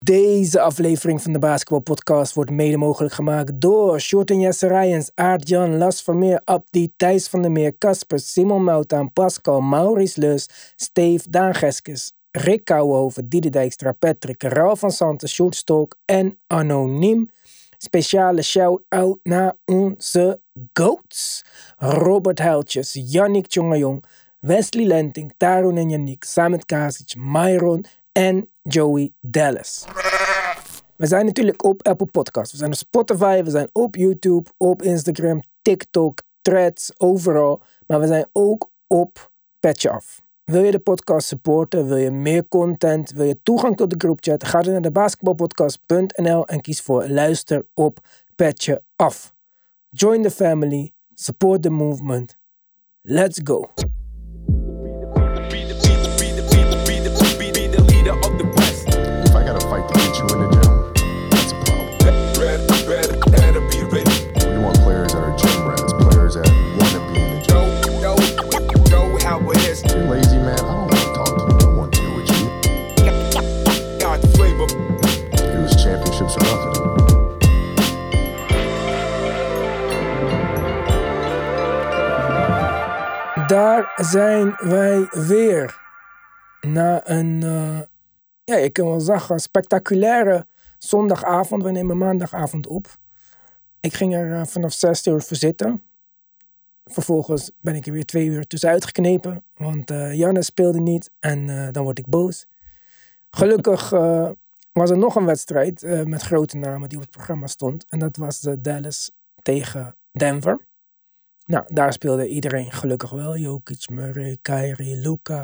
Deze aflevering van de Basketbalpodcast wordt mede mogelijk gemaakt door Short en Jesse Rijens, Aart-Jan, Las Vermeer, Abdi, Thijs van der Meer, Casper, Simon Moutaan, Pascal, Maurice Lus, Steve, Daan Geskes, Rick Kouwenhoven, Diede Dijkstra, Patrick, Raul van Santen, Sjoerd Stolk en Anoniem. Speciale shout-out naar onze GOATs. Robert Huiltjes, Yannick Tjongajong, Wesley Lenting, Tarun en Yannick, Samet Kasic, Myron en Joey Dallas. We zijn natuurlijk op Apple Podcasts. We zijn op Spotify, we zijn op YouTube, op Instagram, TikTok, Threads, overal. Maar we zijn ook op Petje Af. Wil je de podcast supporten? Wil je meer content? Wil je toegang tot de groupchat? Ga dan naar de basketbalpodcast.nl en kies voor luister op Petje Af. Join the family. Support the movement. Let's go. If I gotta fight to get you in the gym, that's a problem. We want players that are gym rats, players that want to be in the gym. If you're lazy, man, I don't want to talk to you. I don't want to deal with you. It was championships or nothing. Daar zijn wij weer. Na een, je kan wel zeggen, spectaculaire zondagavond. We nemen maandagavond op. Ik ging er vanaf 6 uur voor zitten. Vervolgens ben ik er weer 2 uur tussenuit geknepen. Want Janne speelde niet en dan word ik boos. Gelukkig was er nog een wedstrijd met grote namen die op het programma stond. En dat was de Dallas tegen Denver. Nou, daar speelde iedereen gelukkig wel. Jokic, Murray, Kyrie, Luka.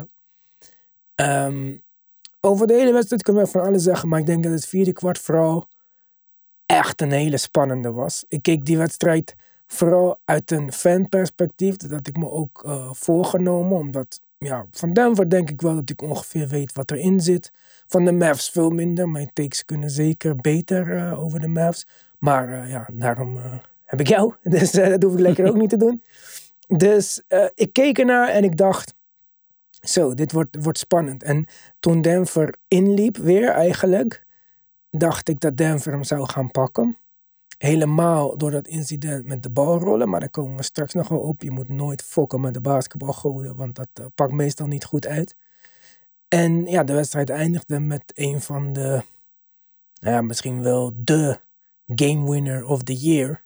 Over de hele wedstrijd kunnen we van alles zeggen. Maar ik denk dat het vierde kwart vooral echt een hele spannende was. Ik keek die wedstrijd vooral uit een fanperspectief. Dat had ik me ook voorgenomen. Omdat van Denver denk ik wel dat ik ongeveer weet wat erin zit. Van de Mavs veel minder. Mijn takes kunnen zeker beter over de Mavs. Maar daarom heb ik jou. Dus dat hoef ik lekker ook niet te doen. Dus ik keek ernaar en ik dacht, zo, dit wordt spannend. En toen Denver inliep weer eigenlijk, dacht ik dat Denver hem zou gaan pakken. Helemaal door dat incident met de bal rollen. Maar daar komen we straks nog wel op. Je moet nooit fokken met de basketbal gooien, want dat pakt meestal niet goed uit. En ja, de wedstrijd eindigde met een van de, misschien wel de game winner of the year.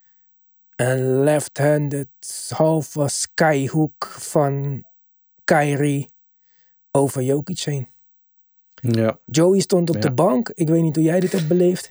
Een left-handed halve skyhook van Kyrie over Jokic heen. Ja. Joey stond op de bank. Ik weet niet hoe jij dit hebt beleefd.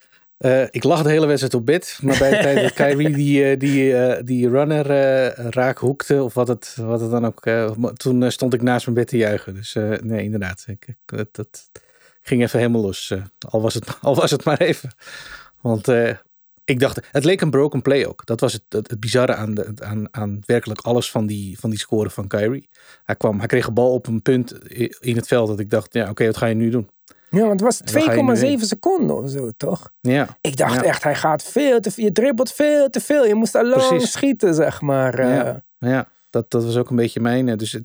Ik lag de hele wedstrijd op bed. Maar bij de tijd dat Kyrie die runner raakhoekte, of wat het dan ook, toen stond ik naast mijn bed te juichen. Dus nee, inderdaad. Dat ging even helemaal los. Al was het maar even. Want ik dacht, het leek een broken play ook. Dat was het bizarre aan werkelijk alles van die score van Kyrie. Hij kreeg een bal op een punt in het veld dat ik dacht, oké, wat ga je nu doen? Ja, want het was 2,7 seconden of zo, toch? Ja. Ik dacht echt, hij gaat veel te veel. Je dribbelt veel te veel. Je moest al lang schieten, zeg maar. Ja, dat was ook een beetje mijn. Dus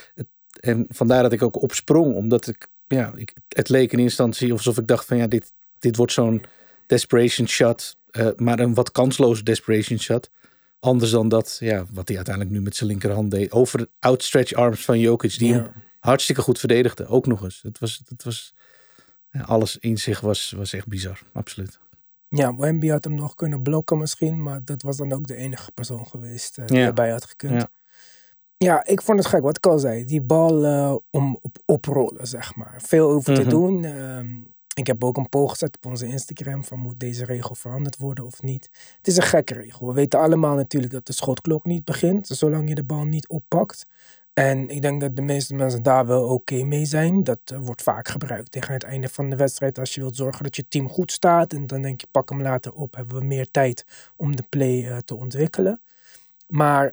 en vandaar dat ik ook opsprong. Omdat het leek in instantie alsof ik dacht van dit wordt zo'n desperation shot. Maar een wat kansloze desperation shot. Anders dan dat, wat hij uiteindelijk nu met zijn linkerhand deed. Over de outstretched arms van Jokic. Die hem hartstikke goed verdedigde. Ook nog eens. Het was alles in zich was echt bizar. Absoluut. Ja, Wemby had hem nog kunnen blokken misschien. Maar dat was dan ook de enige persoon geweest die erbij had gekund. Ja, ik vond het gek wat ik al zei. Die bal oprollen, zeg maar. Veel over te doen. Ik heb ook een poll gezet op onze Instagram van moet deze regel veranderd worden of niet. Het is een gekke regel. We weten allemaal natuurlijk dat de schotklok niet begint, zolang je de bal niet oppakt. En ik denk dat de meeste mensen daar wel oké mee zijn. Dat wordt vaak gebruikt tegen het einde van de wedstrijd als je wilt zorgen dat je team goed staat. En dan denk je, pak hem later op, hebben we meer tijd om de play te ontwikkelen. Maar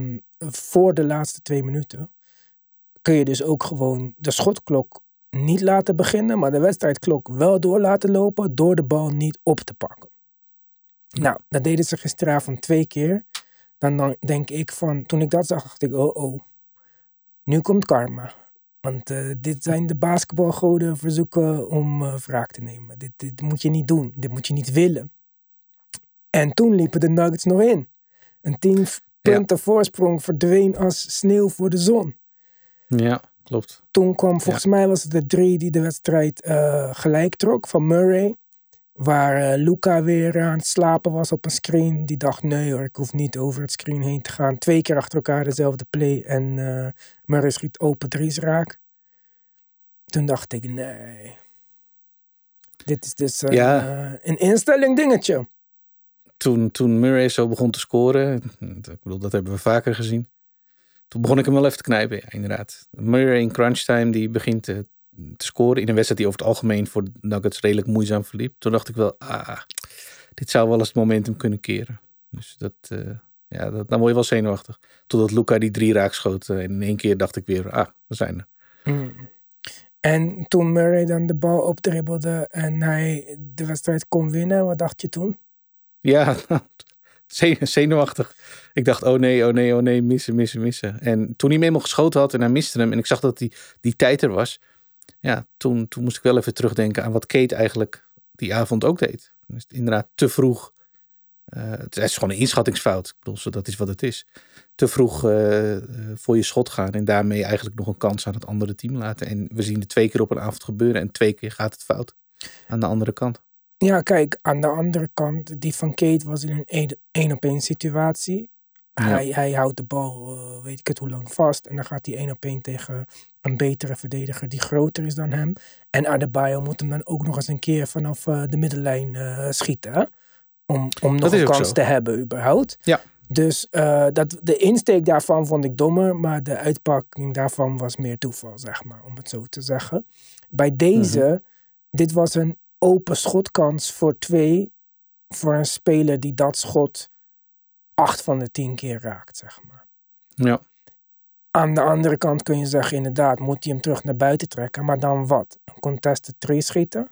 voor de laatste 2 minuten kun je dus ook gewoon de schotklok niet laten beginnen, maar de wedstrijdklok wel door laten lopen door de bal niet op te pakken. Nou, dat deden ze gisteravond 2 keer. Dan denk ik van, toen ik dat zag, dacht ik, oh, nu komt karma. Want dit zijn de basketbalgoden verzoeken om wraak te nemen. Dit moet je niet doen. Dit moet je niet willen. En toen liepen de Nuggets nog in. Een 10 punten voorsprong verdween als sneeuw voor de zon. Ja, klopt. Toen kwam, volgens mij was het de 3 die de wedstrijd gelijk trok van Murray. Waar Luka weer aan het slapen was op een screen. Die dacht, nee hoor, ik hoef niet over het screen heen te gaan. 2 keer achter elkaar dezelfde play. En Murray schiet open 3's raak. Toen dacht ik, nee. Dit is dus een instelling dingetje. Toen Murray zo begon te scoren, ik bedoel, dat hebben we vaker gezien. Toen begon ik hem wel even te knijpen, ja, inderdaad. Murray in crunch time, die begint te scoren in een wedstrijd die over het algemeen voor de Nuggets redelijk moeizaam verliep. Toen dacht ik wel, dit zou wel eens het momentum kunnen keren. Dus dan word je wel zenuwachtig. Totdat Luka die 3 raak schoot en in 1 keer dacht ik weer, we zijn er. En toen Murray dan de bal opdribbelde en hij de wedstrijd kon winnen, wat dacht je toen? Ja, zenuwachtig. Ik dacht, oh nee, missen. En toen hij hem helemaal geschoten had en hij miste hem en ik zag dat die tijd er was. Ja, toen moest ik wel even terugdenken aan wat Kate eigenlijk die avond ook deed. Dus inderdaad te vroeg. Het is gewoon een inschattingsfout. Ik bedoel, dat is wat het is. Te vroeg voor je schot gaan en daarmee eigenlijk nog een kans aan het andere team laten. En we zien het 2 keer op een avond gebeuren en 2 keer gaat het fout aan de andere kant. Ja, kijk, aan de andere kant, die van Kate was in een 1-op-1 situatie. Ja. Hij houdt de bal, weet ik het hoe lang, vast. En dan gaat hij 1-op-1 tegen een betere verdediger die groter is dan hem. En Adebayo moet hem dan ook nog eens een keer vanaf de middenlijn schieten. Hè? Om nog een kans te hebben überhaupt. Ja. Dus de insteek daarvan vond ik dommer. Maar de uitpakking daarvan was meer toeval, zeg maar. Om het zo te zeggen. Bij deze, dit was een open schotkans voor 2. Voor een speler die dat schot 8 van de 10 keer raakt, zeg maar. Ja. Aan de andere kant kun je zeggen, inderdaad, moet hij hem terug naar buiten trekken. Maar dan wat? Een contested 3 schieten?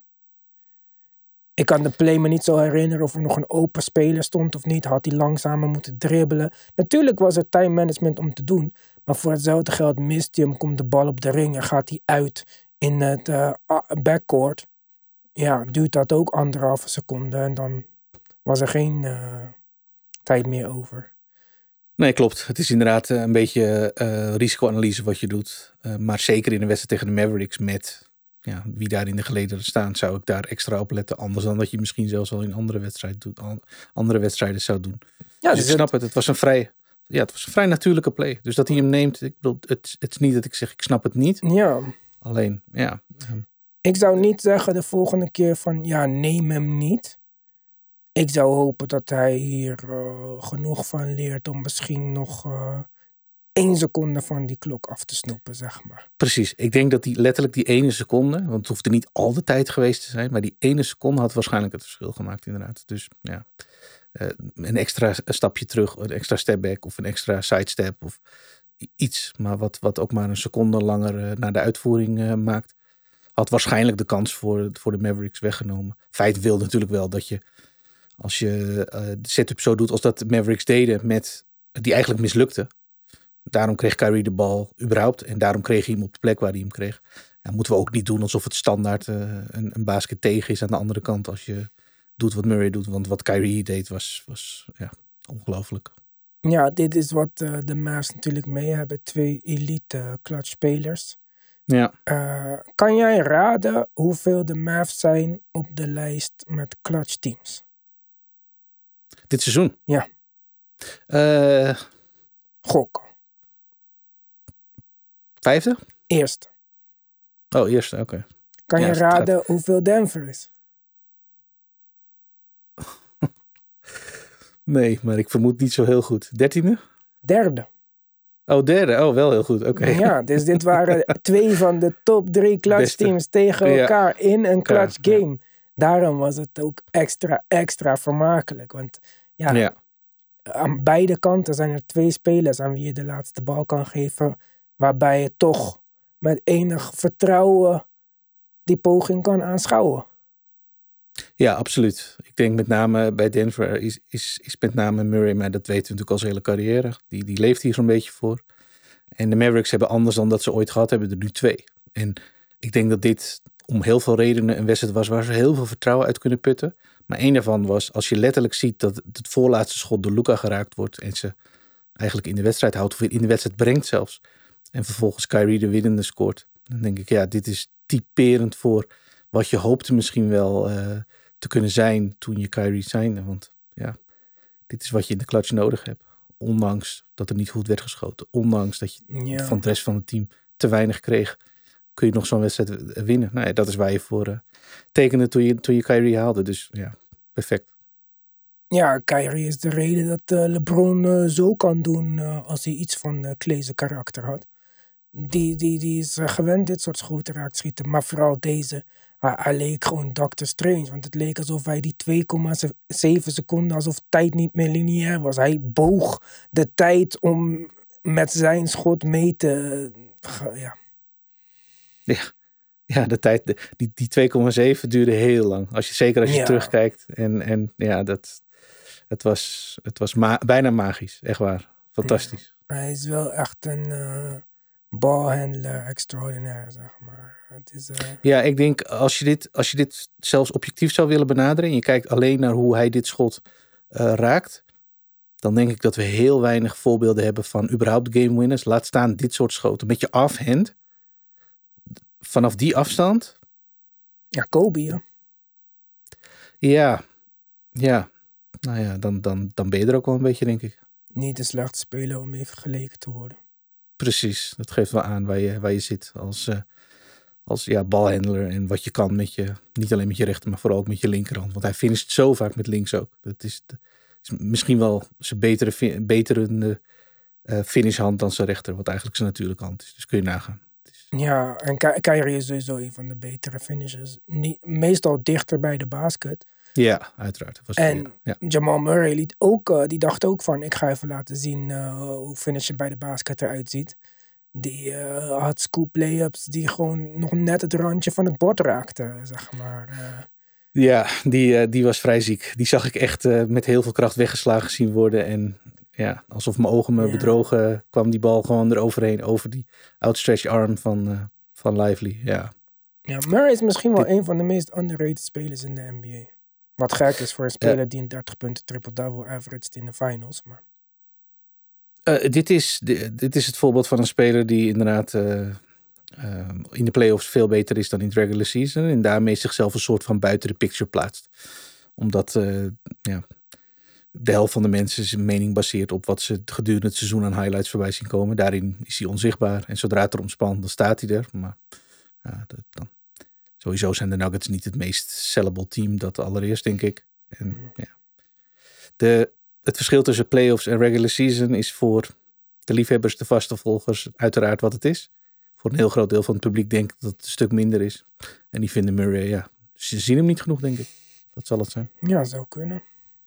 Ik kan de play me niet zo herinneren of er nog een open speler stond of niet. Had hij langzamer moeten dribbelen. Natuurlijk was er time management om te doen. Maar voor hetzelfde geld mist hij hem, komt de bal op de ring en gaat hij uit in het backcourt. Ja, duurt dat ook 1,5 seconde en dan was er geen tijd meer over. Nee, klopt. Het is inderdaad een beetje risicoanalyse wat je doet. Maar zeker in een wedstrijd tegen de Mavericks met wie daar in de gelederen staan, zou ik daar extra op letten. Anders dan dat je misschien zelfs al in andere wedstrijden zou doen. Ja, dus ik snap het. Het was een vrij natuurlijke play. Dus dat hij hem neemt, ik bedoel, het is niet dat ik zeg, ik snap het niet. Ja. Alleen, ja. Ik zou niet zeggen de volgende keer van, neem hem niet. Ik zou hopen dat hij hier genoeg van leert om misschien nog 1 seconde van die klok af te snoepen, zeg maar. Precies. Ik denk dat letterlijk die 1 seconde, want het hoeft er niet al de tijd geweest te zijn, maar die 1 seconde had waarschijnlijk het verschil gemaakt, inderdaad. Dus ja, een extra stapje terug, een extra step back of een extra sidestep of iets, maar wat ook maar een seconde langer naar de uitvoering maakt, had waarschijnlijk de kans voor de Mavericks weggenomen. Feit wil natuurlijk wel dat je, als je de setup zo doet als dat de Mavericks deden, die eigenlijk mislukte. Daarom kreeg Kyrie de bal überhaupt. En daarom kreeg hij hem op de plek waar hij hem kreeg. Ja, moeten we ook niet doen alsof het standaard een basket tegen is aan de andere kant. Als je doet wat Murray doet. Want wat Kyrie deed was ongelooflijk. Ja, dit is wat de Mavs natuurlijk mee hebben. 2 elite clutch spelers. Ja. Kan jij raden hoeveel de Mavs zijn op de lijst met clutch teams? Dit seizoen? Ja. Gok. 5e? Eerste. Oh, eerste, oké. Kan je raden hoeveel Denver is? Nee, maar ik vermoed niet zo heel goed. 13e? Derde. Oh, derde. Oh, wel heel goed. Oké. Ja, dus dit waren 2 van de top 3 clutch teams tegen elkaar in een clutch game. Ja. Daarom was het ook extra vermakelijk. Want aan beide kanten zijn er 2 spelers aan wie je de laatste bal kan geven, waarbij je toch met enig vertrouwen die poging kan aanschouwen. Ja, absoluut. Ik denk met name bij Denver is met name Murray, maar dat weten we natuurlijk al zijn hele carrière. Die leeft hier zo'n beetje voor. En de Mavericks hebben anders dan dat ze ooit gehad hebben, er nu 2. En ik denk dat dit om heel veel redenen een wedstrijd was waar ze heel veel vertrouwen uit kunnen putten. Maar één daarvan was, als je letterlijk ziet dat het voorlaatste schot door Luka geraakt wordt en ze eigenlijk in de wedstrijd houdt of weer in de wedstrijd brengt zelfs. En vervolgens Kyrie de winnende scoort. Dan denk ik, ja, dit is typerend voor wat je hoopte misschien wel te kunnen zijn toen je Kyrie signde. Want ja, dit is wat je in de clutch nodig hebt. Ondanks dat er niet goed werd geschoten. Ondanks dat je van het rest van het team te weinig kreeg. Kun je nog zo'n wedstrijd winnen. Nou ja, dat is waar je voor tekende toen je Kyrie haalde. Dus ja, perfect. Ja, Kyrie is de reden dat LeBron zo kan doen als hij iets van Clay's karakter had. Die is gewend dit soort schoten raakt schieten. Maar vooral deze. Hij leek gewoon Doctor Strange. Want het leek alsof hij die 2,7 seconden, alsof tijd niet meer lineair was. Hij boog de tijd om met zijn schot mee te... Ja. Ja, de tijd, die 2,7 duurde heel lang. Zeker als je terugkijkt. En ja, het was bijna magisch. Echt waar. Fantastisch. Ja, hij is wel echt een balhandler extraordinair, zeg maar. Het is, Ja, ik denk als je dit zelfs objectief zou willen benaderen en je kijkt alleen naar hoe hij dit schot raakt, dan denk ik dat we heel weinig voorbeelden hebben van überhaupt game winners. Laat staan dit soort schoten. Met je offhand. Vanaf die afstand. Ja, Kobe, ja. Ja. Nou ja, dan ben je er ook wel een beetje, denk ik. Niet een slechte speler om mee vergeleken te worden. Precies, dat geeft wel aan waar je zit als balhandler en wat je kan met je, niet alleen met je rechter, maar vooral ook met je linkerhand. Want hij finisht zo vaak met links ook. Dat is misschien wel zijn betere finishhand dan zijn rechter, wat eigenlijk zijn natuurlijke hand is. Dus kun je nagaan. Ja, en Kyrie is sowieso een van de betere finishers. Meestal dichter bij de basket. Ja, uiteraard. Jamal Murray die dacht ook van, ik ga even laten zien hoe finishen bij de basket eruit ziet. Die had scoop layups die gewoon nog net het randje van het bord raakten, zeg maar. Ja, die was vrij ziek. Die zag ik echt met heel veel kracht weggeslagen zien worden. En ja, alsof mijn ogen me bedrogen, kwam die bal gewoon eroverheen. Over die outstretched arm van Lively. Ja, Murray is misschien wel een van de meest underrated spelers in de NBA. Wat gek is voor een speler die een 30 punten triple-double averaged in de finals. Maar... Dit is het voorbeeld van een speler die inderdaad in de playoffs veel beter is dan in het regular season. En daarmee zichzelf een soort van buiten de picture plaatst. Omdat de helft van de mensen zijn mening baseert op wat ze gedurende het seizoen aan highlights voorbij zien komen. Daarin is hij onzichtbaar. En zodra het erom spant, dan staat hij er. Maar sowieso zijn de Nuggets niet het meest sellable team. Dat allereerst, denk ik. En, het verschil tussen playoffs en regular season is voor de liefhebbers, de vaste volgers, uiteraard wat het is. Voor een heel groot deel van het publiek denkt dat het een stuk minder is. En die vinden Murray, ze zien hem niet genoeg, denk ik. Dat zal het zijn. Ja, zou kunnen.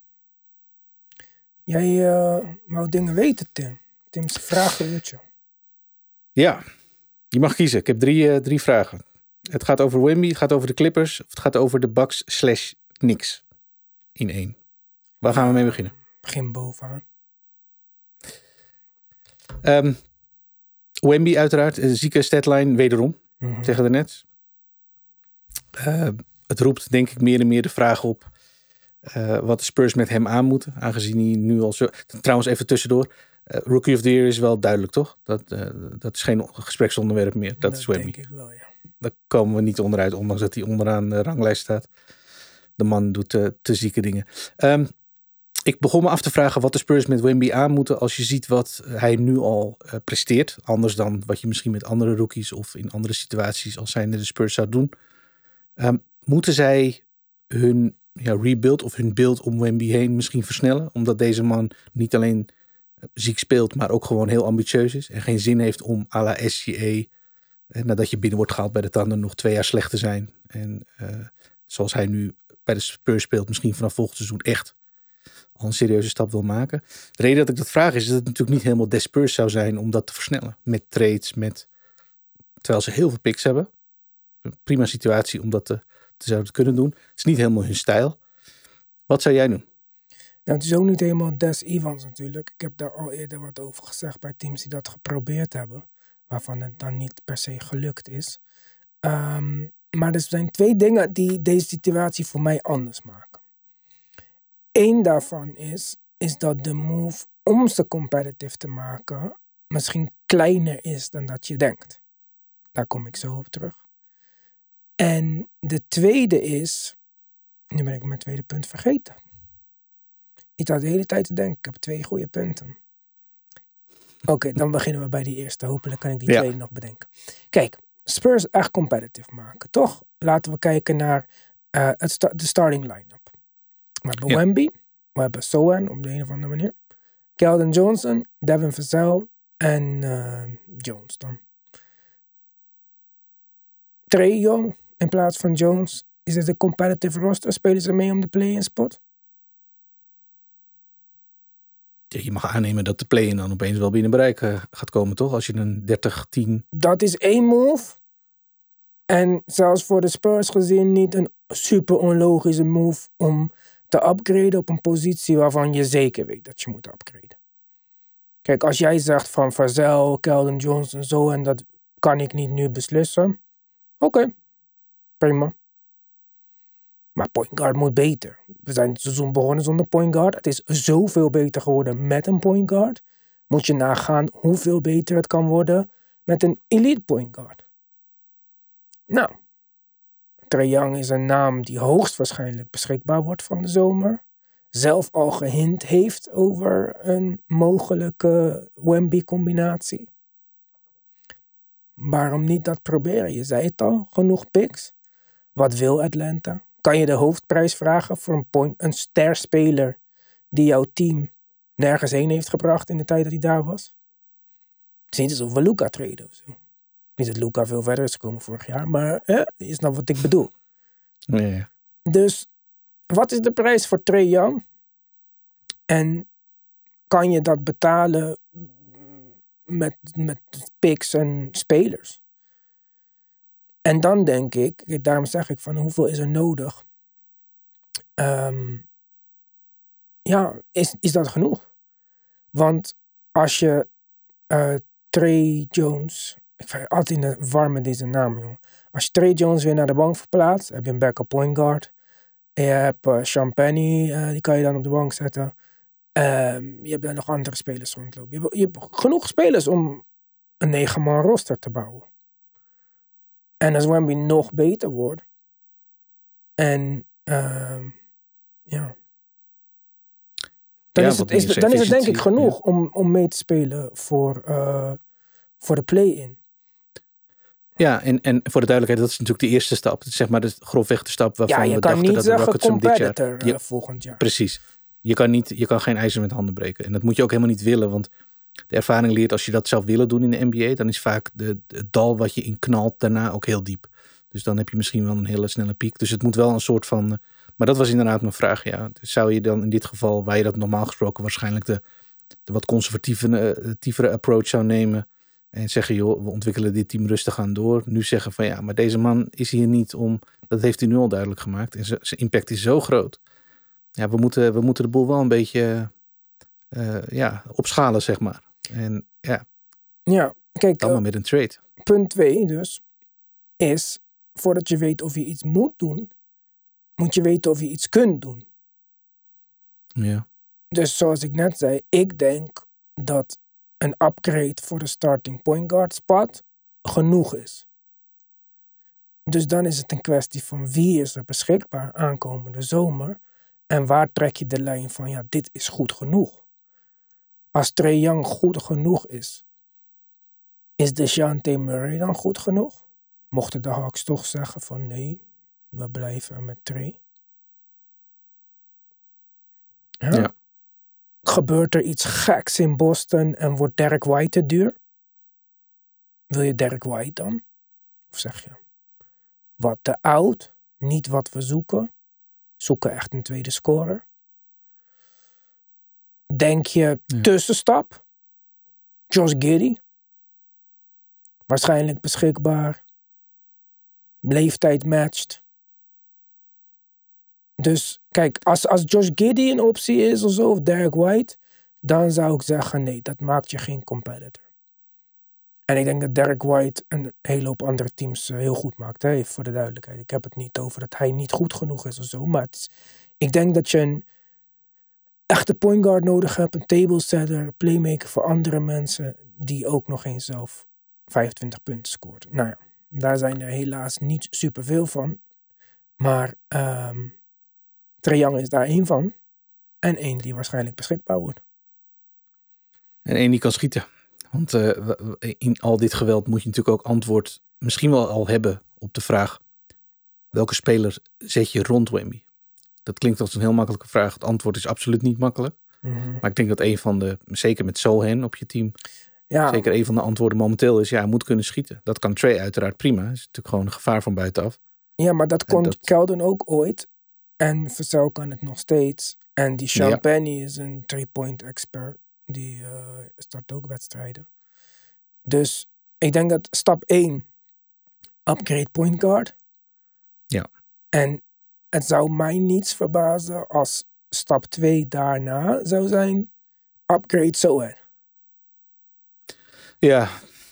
Jij wou dingen weten, Tim. Tim's vragenuurtje. Ja, je mag kiezen. Ik heb drie vragen. Het gaat over Wemby, het gaat over de Clippers, of het gaat over de Bucks/Knicks in 1. Waar gaan we mee beginnen? Begin bovenaan. Wemby uiteraard, een zieke statline wederom tegen de Nets. Het roept denk ik meer en meer de vraag op wat de Spurs met hem aan moeten. Aangezien hij nu al zo... Trouwens even tussendoor. Rookie of the Year is wel duidelijk, toch? Dat is geen gespreksonderwerp meer. Dat is Wemby. Denk ik wel, ja. Daar komen we niet onderuit, ondanks dat hij onderaan de ranglijst staat. De man doet te zieke dingen. Ik begon me af te vragen wat de Spurs met Wemby aan moeten als je ziet wat hij nu al presteert. Anders dan wat je misschien met andere rookies of in andere situaties als zijnde de Spurs zou doen. Moeten zij hun rebuild of hun beeld om Wemby heen misschien versnellen? Omdat deze man niet alleen ziek speelt, maar ook gewoon heel ambitieus is. En geen zin heeft om à la SGA, nadat je binnen wordt gehaald bij de Thunder, nog 2 jaar slecht te zijn. En zoals hij nu bij de Spurs speelt, misschien vanaf volgend seizoen echt al een serieuze stap wil maken. De reden dat ik dat vraag is dat het natuurlijk niet helemaal des Spurs zou zijn om dat te versnellen. Met trades, terwijl ze heel veel picks hebben. Een prima situatie om dat te zouden kunnen doen. Het is niet helemaal hun stijl. Wat zou jij doen? Nou, het is ook niet helemaal Des Evans natuurlijk. Ik heb daar al eerder wat over gezegd bij teams die dat geprobeerd hebben. Waarvan het dan niet per se gelukt is. Maar er zijn 2 dingen die deze situatie voor mij anders maken. Eén daarvan is dat de move om ze competitive te maken misschien kleiner is dan dat je denkt. Daar kom ik zo op terug. En de tweede is, nu ben ik mijn tweede punt vergeten. Ik had de hele tijd te denken, ik heb 2 goede punten. Oké, dan beginnen we bij die eerste. Hopelijk kan ik die tweede nog bedenken. Kijk, Spurs echt competitive maken, toch? Laten we kijken naar de starting line-up. We hebben Wemby, we hebben Sohan op de een of andere manier. Keldon Johnson, Devin Vassell en Jones dan. Trae Young in plaats van Jones. Is het een competitive roster? Spelen ze mee om de play-in spot? Ja, je mag aannemen dat de play-in dan opeens wel binnen bereik gaat komen, toch? Als je een 30-10... Dat is 1 move. En zelfs voor de Spurs gezien niet een super onlogische move om te upgraden op een positie waarvan je zeker weet dat je moet upgraden. Kijk, als jij zegt van Vassell, Keldon Johnson zo en dat kan ik niet nu beslissen. Oké, prima. Maar point guard moet beter. We zijn het seizoen begonnen zonder point guard. Het is zoveel beter geworden met een point guard. Moet je nagaan hoeveel beter het kan worden met een elite point guard. Nou, Trae Young is een naam die hoogstwaarschijnlijk beschikbaar wordt van de zomer. Zelf al gehint heeft over een mogelijke Wemby-combinatie. Waarom niet dat proberen? Je zei het al, genoeg picks. Wat wil Atlanta? Kan je de hoofdprijs vragen voor een sterspeler die jouw team nergens heen heeft gebracht in de tijd dat hij daar was? Het is niet alsof we Luka treden of zo. Niet dat Luka veel verder is gekomen vorig jaar, maar je snapt wat ik bedoel. Ja. Dus wat is de prijs voor Trae Young? En kan je dat betalen met picks en spelers? En dan denk ik, daarom zeg ik van hoeveel is er nodig? Is dat genoeg? Want als je Trae Jones, ik vind altijd in de war met deze naam, jongen. Als je Trae Jones weer naar de bank verplaatst, heb je een backup point guard. En je hebt Champagny, die kan je dan op de bank zetten. Je hebt daar nog andere spelers rondlopen. Je hebt genoeg spelers om een 9-man roster te bouwen. En als Wemby nog beter wordt. En Dan is het denk ik genoeg om mee te spelen voor de play-in. Ja, en voor de duidelijkheid, dat is natuurlijk de eerste stap. Zeg maar grofweg de stap waarvan we dachten dat de Rockets hem dit jaar... volgend jaar. Precies. Je kan geen ijzer met handen breken. En dat moet je ook helemaal niet willen, want de ervaring leert als je dat zou willen doen in de NBA, dan is vaak het dal wat je in knalt daarna ook heel diep. Dus dan heb je misschien wel een hele snelle piek. Dus het moet wel een soort van... Maar dat was inderdaad mijn vraag, ja. Zou je dan in dit geval, waar je dat normaal gesproken waarschijnlijk de wat conservatievere approach zou nemen en zeggen, joh, we ontwikkelen dit team rustig aan door. Nu zeggen van ja, maar deze man is hier niet om... Dat heeft hij nu al duidelijk gemaakt. En zijn impact is zo groot. Ja, we moeten de boel wel een beetje opschalen, zeg maar. En ja, kijk, dan maar met een trade. Punt 2 dus is, voordat je weet of je iets moet doen, moet je weten of je iets kunt doen. Ja. Dus zoals ik net zei, ik denk dat een upgrade voor de starting point guard spot genoeg is. Dus dan is het een kwestie van wie is er beschikbaar aankomende zomer en waar trek je de lijn van, ja, dit is goed genoeg. Als Trae Young goed genoeg is DeJounte Murray dan goed genoeg? Mochten de Hawks toch zeggen van nee, we blijven met Trae. Ja. Gebeurt er iets geks in Boston en wordt Derek White te duur? Wil je Derek White dan? Of zeg je, wat te oud, niet wat we zoeken. Zoeken echt een tweede scorer. Denk je tussenstap? Josh Giddey. Waarschijnlijk beschikbaar. Leeftijd matcht. Dus kijk, als Josh Giddey een optie is of zo, of Derek White, dan zou ik zeggen, nee, dat maakt je geen competitor. En ik denk dat Derek White een hele hoop andere teams heel goed maakt. Hè? Voor de duidelijkheid. Ik heb het niet over dat hij niet goed genoeg is of zo. Maar ik denk dat je een echte point guard nodig hebt. Een table setter, playmaker voor andere mensen. Die ook nog eens zelf 25 punten scoort. Nou ja, daar zijn er helaas niet superveel van. Maar Trae Young is daar één van. En één die waarschijnlijk beschikbaar wordt. En één die kan schieten. Want in al dit geweld moet je natuurlijk ook antwoord misschien wel al hebben op de vraag: welke speler zet je rond Wemby? Dat klinkt als een heel makkelijke vraag. Het antwoord is absoluut niet makkelijk. Mm-hmm. Maar ik denk dat een van de, zeker met Sohan op je team, Ja, zeker een van de antwoorden momenteel is, ja, hij moet kunnen schieten. Dat kan Trae uiteraard prima. Dat is natuurlijk gewoon een gevaar van buitenaf. ja, maar dat kon dat- Keldon ook ooit. En Vassell kan het nog steeds. En die Sean Penny is een 3-point expert. Die start ook wedstrijden. Dus ik denk dat stap 1 upgrade point guard. Ja. En het zou mij niets verbazen als stap 2 daarna zou zijn upgrade Sohan. Ja.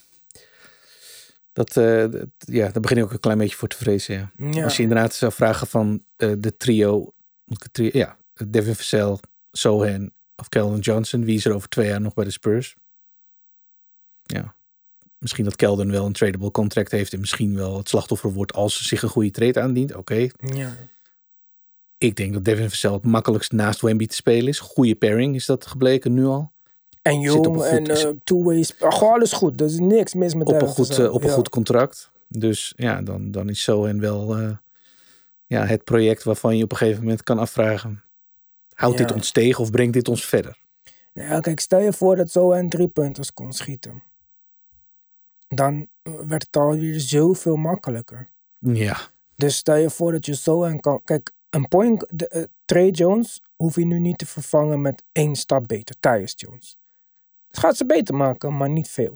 Daar begin ik ook een klein beetje voor te vrezen. Ja. Ja. Als je inderdaad zou vragen van de trio, Devin Vassell, Sohan of Keldon Johnson, wie is er over 2 jaar nog bij de Spurs? Ja. Misschien dat Keldon wel een tradable contract heeft en misschien wel het slachtoffer wordt als ze zich een goede trade aandient. Oké. Ja. Ik denk dat Devin Vassell het makkelijkst naast Wemby te spelen is. Goede pairing is dat gebleken nu al. En Zit op jong een goed- en two-ways. Gewoon alles goed. Er is niks mis met Op Devin een goed, Vassell. op een Ja. goed contract. Dus ja, dan is Sohan wel het project waarvan je op een gegeven moment kan afvragen: houdt Ja. dit ons tegen of brengt dit ons verder? Ja, kijk, stel je voor dat Sohan 3-punters kon schieten. Dan werd het alweer zoveel makkelijker. Ja, Dus stel je voor dat je Sohan kan... Kijk, een Trae Jones hoef je nu niet te vervangen met 1 stap beter. Tyus Jones. Het gaat ze beter maken, maar niet veel.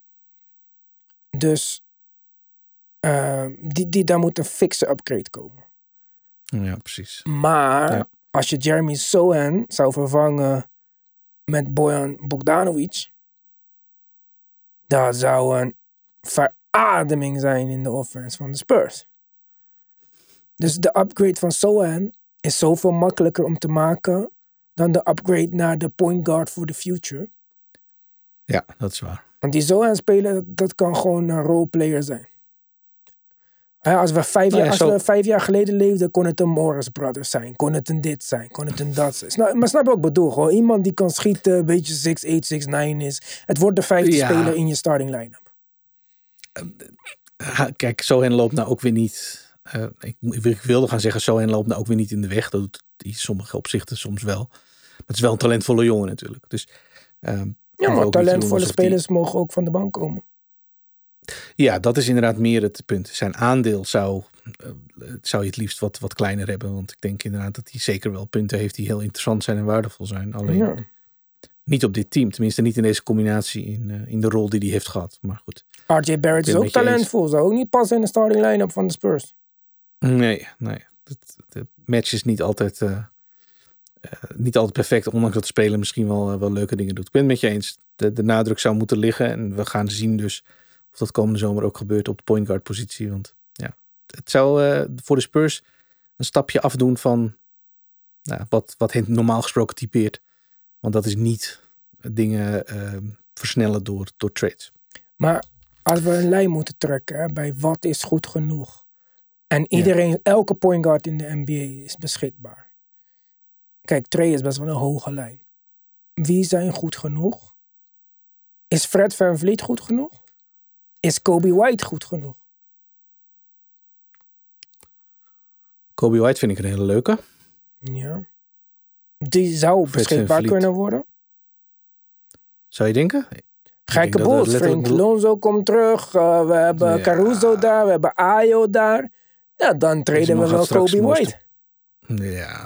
Dus daar moet een fikse upgrade komen. ja precies. Maar Ja. als je Jeremy Sohan zou vervangen met Bojan Bogdanovic, dat zou een verademing zijn in de offense van de Spurs. Dus de upgrade van Sohan is zoveel makkelijker om te maken dan de upgrade naar de point guard for the future. Ja, dat is waar. Want die Sohan spelen, dat kan gewoon een roleplayer zijn. Ja, als we 5 jaar geleden leefden, kon het een Morris Brothers zijn. Kon het een dit zijn. Kon het een dat zijn. Maar snap je wat ik bedoel? Gewoon iemand die kan schieten, een beetje 6'8", 6'9" is. Het wordt de 5e speler in je starting line-up. Kijk, Sohan loopt nou ook weer niet... ik wilde gaan zeggen, Sohan loopt nou ook weer niet in de weg. Dat doet hij in sommige opzichten soms wel. Maar het is wel een talentvolle jongen natuurlijk. Dus, Ja, maar talentvolle spelers mogen ook van de bank komen. Ja, dat is inderdaad meer het punt. Zijn aandeel zou je het liefst wat kleiner hebben. Want ik denk inderdaad dat hij zeker wel punten heeft die heel interessant zijn en waardevol zijn. Alleen niet op dit team. Tenminste niet in deze combinatie in de rol die hij heeft gehad. Maar goed. RJ Barrett is ook talentvol. Zou ook niet passen in de starting line-up van de Spurs. Nee. De match is niet altijd perfect. Ondanks dat de speler misschien wel leuke dingen doet. Ik ben het met je eens. De nadruk zou moeten liggen. En we gaan zien dus of dat komende zomer ook gebeurt op de point guard positie. Want ja, het zou voor de Spurs een stapje afdoen van wat hen normaal gesproken typeert. Want dat is niet dingen versnellen door trades. Maar als we een lijn moeten trekken bij wat is goed genoeg. En iedereen, elke point guard in de NBA is beschikbaar. Kijk, Trae is best wel een hoge lijn. Wie zijn goed genoeg? Is Fred VanVleet goed genoeg? Is Kobe White goed genoeg? Kobe White vind ik een hele leuke. Ja. Die zou beschikbaar kunnen worden. Zou je denken? Gekke boels. Frank Lonzo komt terug. We hebben Caruso daar. We hebben Ayo daar. Ja, dan treden we wel Kobe White. Ja.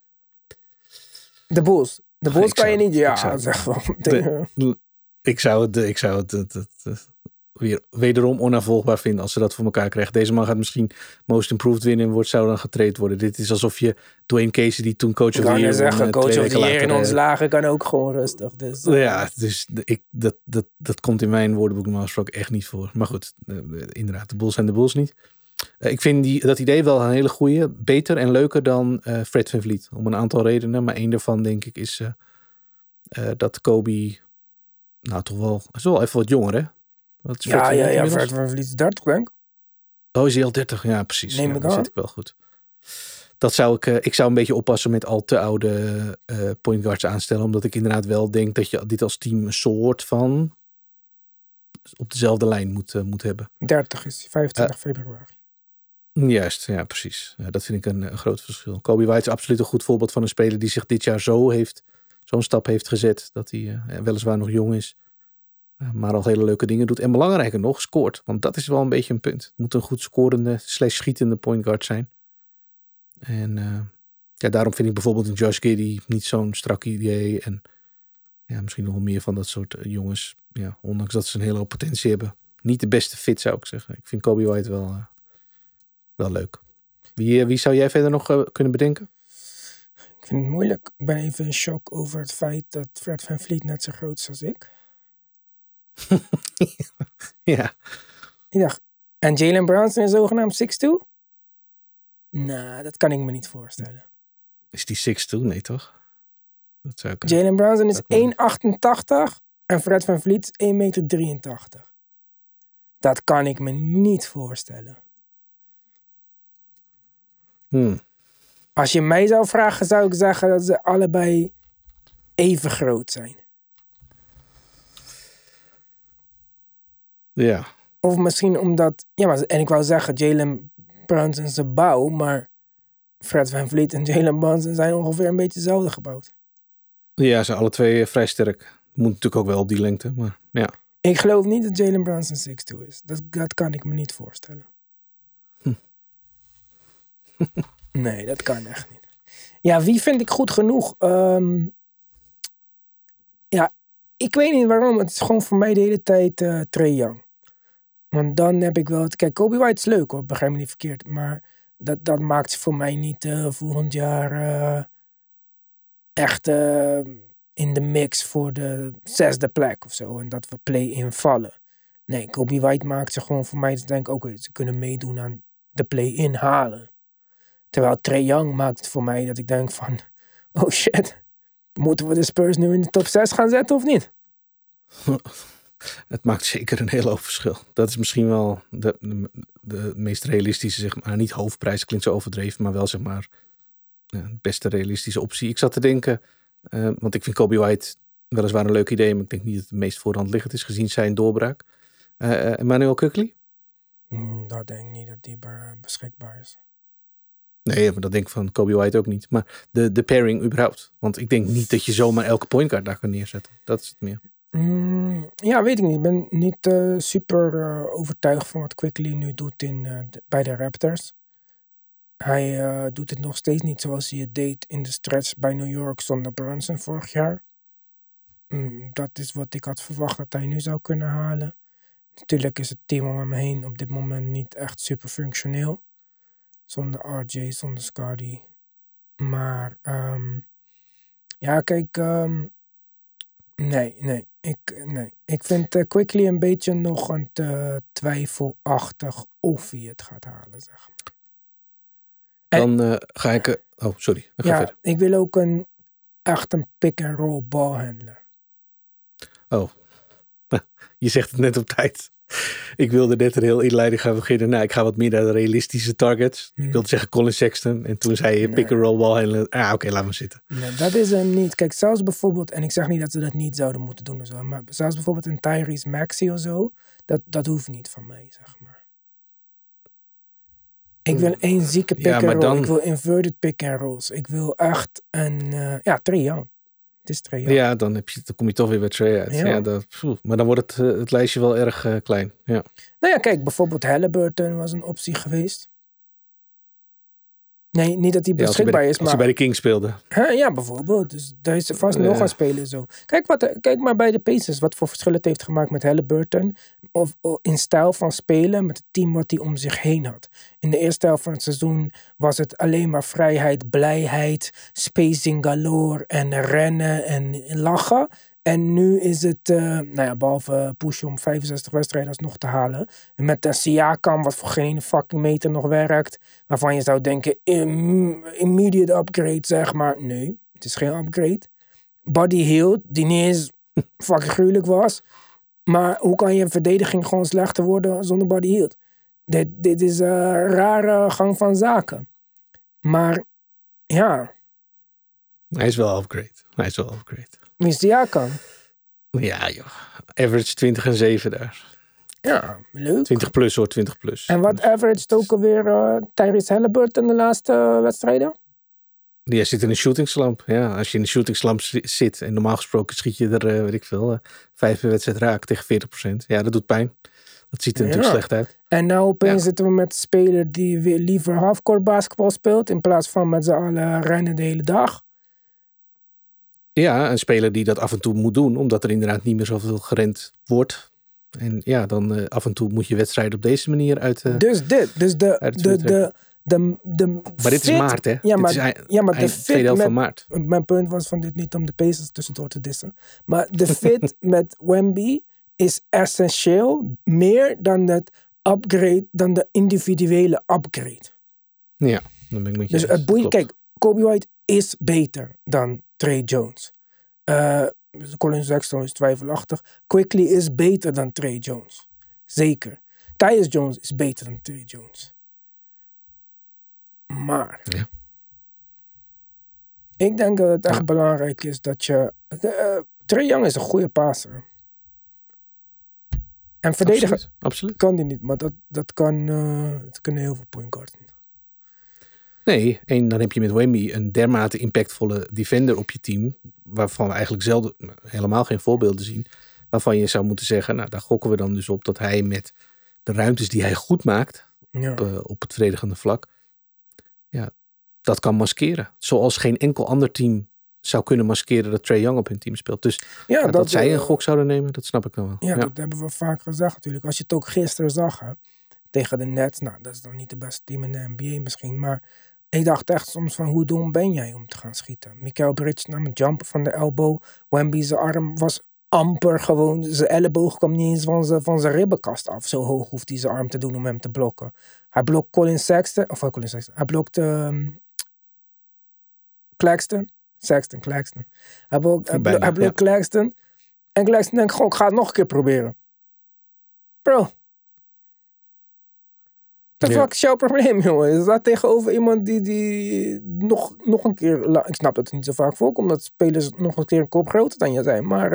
De Bulls. De Bulls kan je niet... Ja, zeg wel. Ik zou het wederom onnavolgbaar vind als ze dat voor elkaar krijgen. Deze man gaat misschien Most Improved winnen en zou dan getraind worden. Dit is alsof je Dwayne Casey, die toen Coach of the Year... Ik kan zeggen, Coach of the Year in ons lager, lagen kan ook gewoon rustig. Dus, ja, dus dat komt in mijn woordenboek normaal gesproken echt niet voor. Maar goed, inderdaad, de Bulls zijn de Bulls niet. Ik vind dat idee wel een hele goeie. Beter en leuker dan Fred VanVleet. Om een aantal redenen. Maar één daarvan denk ik is dat Kobe... Nou, toch wel... Hij is wel even wat jonger, hè? Wat is ja. Fred VanVleet is 30, denk ik. Oh, is hij al 30? Ja, precies. Neem ik dan aan. zit ik wel goed. Dat zou ik zou een beetje oppassen met al te oude point guards aanstellen. Omdat ik inderdaad wel denk dat je dit als team een soort van... op dezelfde lijn moet hebben. 30 is 25 februari. Juist, ja, precies. Dat vind ik een groot verschil. Kobe White is absoluut een goed voorbeeld van een speler die zich dit jaar zo'n stap heeft gezet. Dat hij weliswaar nog jong is. Maar al hele leuke dingen doet. En belangrijker nog, scoort. Want dat is wel een beetje een punt. Het moet een goed scorende / schietende point guard zijn. En daarom vind ik bijvoorbeeld een Josh Giddey niet zo'n strak idee. En misschien nog wel meer van dat soort jongens. Ja, ondanks dat ze een hele hoop potentie hebben. Niet de beste fit, zou ik zeggen. Ik vind Kobe White wel leuk. Wie zou jij verder nog kunnen bedenken? Ik vind het moeilijk. Ik ben even in shock over het feit dat Fred VanVleet net zo groot is als ik. Ja. Ik dacht, en Jalen Brunson is zogenaamd 6'2"? Nou, dat kan ik me niet voorstellen. Is die 6'2"? Nee, toch? Dat zou ik... Jalen Brunson is 1,88 en Fred VanVleet is 1,83 meter. Dat kan ik me niet voorstellen. Als je mij zou vragen, zou ik zeggen dat ze allebei even groot zijn. Ja. Of misschien omdat... en ik wou zeggen, Jalen Brunson is een bouw, maar Fred VanVleet en Jalen Brunson zijn ongeveer een beetje hetzelfde gebouwd. Ja, ze zijn alle twee vrij sterk. Moet natuurlijk ook wel op die lengte, maar ja. Ik geloof niet dat Jalen Brunson 6'2" is. Dat kan ik me niet voorstellen. Nee, dat kan echt niet. Ja, wie vind ik goed genoeg? Ik weet niet waarom. Het is gewoon voor mij de hele tijd Trae Young. Want dan heb ik wel... Kijk, Kobe White is leuk hoor, begrijp me niet verkeerd. Maar dat maakt ze voor mij niet volgend jaar echt in de mix voor de 6e plek of zo. En dat we play-in vallen. Nee, Kobe White maakt ze gewoon voor mij... Dus denk ik, oké, ze kunnen meedoen aan de play-in halen. Terwijl Trae Young maakt het voor mij dat ik denk van... Oh shit, moeten we de Spurs nu in de top 6 gaan zetten of niet? Het maakt zeker een heel hoop verschil. Dat is misschien wel de meest realistische, zeg maar. Niet hoofdprijs, klinkt zo overdreven, maar wel zeg maar de beste realistische optie. Ik zat te denken, want ik vind Kobe White weliswaar een leuk idee, maar ik denk niet dat het meest voor de hand liggend is gezien zijn doorbraak. Emmanuel Quickley? Dat denk ik niet dat die beschikbaar is. Nee, maar dat denk ik van Kobe White ook niet. Maar de pairing überhaupt. Want ik denk niet dat je zomaar elke point guard daar kan neerzetten. Dat is het meer. Ja, weet ik niet. Ik ben niet super overtuigd van wat Quickley nu doet bij de Raptors. Hij doet het nog steeds niet zoals hij het deed in de stretch bij New York zonder Brunson vorig jaar. Dat is wat ik had verwacht dat hij nu zou kunnen halen. Natuurlijk is het team om hem heen op dit moment niet echt super functioneel. Zonder RJ, zonder Scotty. Maar kijk, nee. Ik vind Quickley een beetje nog een te twijfelachtig of hij het gaat halen, zeg maar. Dan ga ik... sorry. Ga verder. Ik wil ook echt een pick-and-roll balhandler. Oh, je zegt het net op tijd. Ik wilde net een heel inleiding gaan beginnen. Nou, ik ga wat meer naar de realistische targets. Ik wilde zeggen Colin Sexton. En toen zei je pick-and-roll balhandler. Oké, laat maar zitten. Nee, dat is hem niet. Kijk, zelfs bijvoorbeeld... En ik zeg niet dat ze dat niet zouden moeten doen of zo. Maar zelfs bijvoorbeeld een Tyrese Maxey of zo. Dat hoeft niet van mij, zeg maar. Ik wil één zieke pick-and-roll. Ik wil inverted pick-and-rolls. Ik wil echt een... Trae Young. Het is Trae Young. Ja, dan kom je toch weer bij Trae uit. Ja. Maar dan wordt het lijstje wel erg klein. Ja. Nou ja, kijk, bijvoorbeeld Halliburton was een optie geweest. Nee, niet dat hij Ja, beschikbaar is, als maar... hij bij de Kings speelde. Ja, bijvoorbeeld. Dus daar is vast nog een speler zo. Kijk maar bij de Pacers, wat voor verschil het heeft gemaakt met Haliburton. Of in stijl van spelen met het team wat hij om zich heen had. In de eerste helft van het seizoen was het alleen maar vrijheid, blijheid, spacing galore en rennen en lachen. En nu is het, behalve push om 65 wedstrijden alsnog te halen. En met een Siakam, wat voor geen fucking meter nog werkt. Waarvan je zou denken, immediate upgrade, zeg maar. Nee, het is geen upgrade. Buddy Hield, die niet eens fucking gruwelijk was. Maar hoe kan je verdediging gewoon slechter worden zonder Buddy Hield? Dit is een rare gang van zaken. Maar, ja. Hij is wel upgrade. Wie Siakam? Ja, joh. Average 20 en 7 daar. Ja, leuk. 20 plus hoor, 20 plus. En wat averaged ook alweer Tyrese Haliburton in de laatste wedstrijden? Ja, zit in een shooting slump. Ja, als je in een shooting slump zit en normaal gesproken schiet je er, weet ik veel, 5 per wedstrijd raak tegen 40%. Ja, dat doet pijn. Dat ziet er natuurlijk slecht uit. En nou opeens zitten we met een speler die weer liever halfcourt basketbal speelt in plaats van met z'n allen rennen de hele dag. Ja, een speler die dat af en toe moet doen, omdat er inderdaad niet meer zoveel gerend wordt. En ja, dan af en toe moet je wedstrijden op deze manier uit. Dus de maar dit is maart, hè? Ja, maar de tweede helft fit van maart. Mijn punt was van dit niet om de Pacers tussendoor te dissen. Maar de fit met Wemby is essentieel meer dan het upgrade, dan de individuele upgrade. Ja, dan ben ik met je Dus eens. het boeit, Klopt. kijk, Kobe White is beter dan Trey Jones. Colin Sexton is twijfelachtig. Quickly is beter dan Trey Jones. Zeker. Tyus Jones is beter dan Trey Jones. Maar Ja. ik denk dat het echt belangrijk is dat je... Trae Young is een goede passer. En verdedigen Absoluut. kan die niet, maar dat kunnen heel veel point guards niet. Nee, en dan heb je met Wemby een dermate impactvolle defender op je team, waarvan we eigenlijk zelden helemaal geen voorbeelden zien, waarvan je zou moeten zeggen, nou daar gokken we dan dus op dat hij met de ruimtes die hij goed maakt op het verdedigende vlak, ja, dat kan maskeren. Zoals geen enkel ander team zou kunnen maskeren dat Trae Young op hun team speelt. Dus dat zij een gok zouden nemen, dat snap ik dan wel. Ja, dat hebben we vaak gezegd natuurlijk. Als je het ook gisteren zag tegen de Nets, nou dat is dan niet de beste team in de NBA misschien, maar ik dacht echt soms van hoe dom ben jij om te gaan schieten. Mikal Bridges nam een jumper van de elbow. Wemby zijn arm was amper gewoon, zijn elleboog kwam niet eens van zijn ribbenkast af. Zo hoog hoeft hij zijn arm te doen om hem te blokken. Hij blokt Colin Sexton. Hij blokt Claxton. Hij blokt Claxton. En Claxton denkt gewoon, ik ga het nog een keer proberen. Bro. Wat fuck is jouw probleem, jongen? Je staat tegenover iemand die nog een keer... Ik snap dat het niet zo vaak voorkomt, dat spelers nog een keer een kop groter dan je zijn, maar...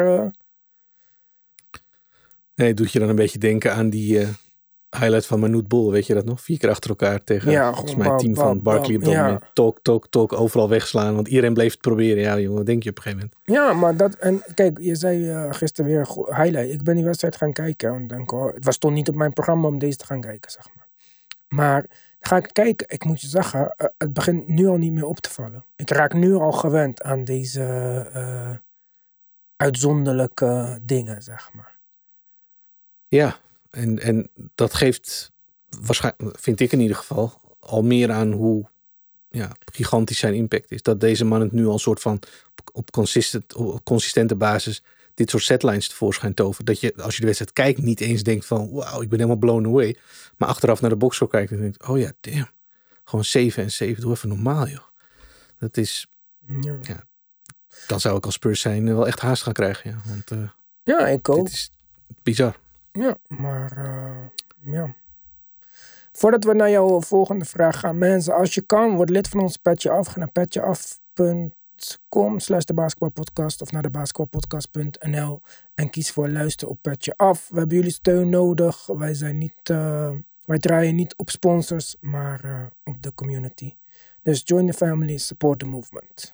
Nee, het doet je dan een beetje denken aan die highlight van Manute Bol, weet je dat nog? 4 keer achter elkaar tegen volgens mij het team van Barkley op dat moment. Talk, overal wegslaan, want iedereen bleef het proberen. Ja, jongen, denk je op een gegeven moment. Ja, maar dat... En kijk, je zei gisteren weer highlight. Ik ben die wedstrijd gaan kijken en denk, het was toch niet op mijn programma om deze te gaan kijken, zeg maar. Maar ga ik kijken, ik moet je zeggen, het begint nu al niet meer op te vallen. Ik raak nu al gewend aan deze uitzonderlijke dingen, zeg maar. Ja, en dat geeft waarschijnlijk, vind ik in ieder geval, al meer aan hoe gigantisch zijn impact is. Dat deze man het nu al een soort van op consistente basis dit soort setlines tevoorschijn tovert. Dat je, als je de wedstrijd kijkt, niet eens denkt van, wauw, ik ben helemaal blown away. Maar achteraf naar de boxscore kijkt en denkt, oh ja, damn. Gewoon 7 en 7, doe even normaal, joh. Dat is, dan zou ik als Spurs zijn wel echt haast gaan krijgen. Ja, want, ik ook. Dit is bizar. Ja, maar voordat we naar jouw volgende vraag gaan, mensen, als je kan, word lid van ons Petje Af. Ga naar petjeaf.com/debasketbalpodcast of naar debasketbalpodcast.nl en kies voor luister op Petje Af. We hebben jullie steun nodig. Wij draaien niet op sponsors, maar op de community. Dus join the family, support the movement.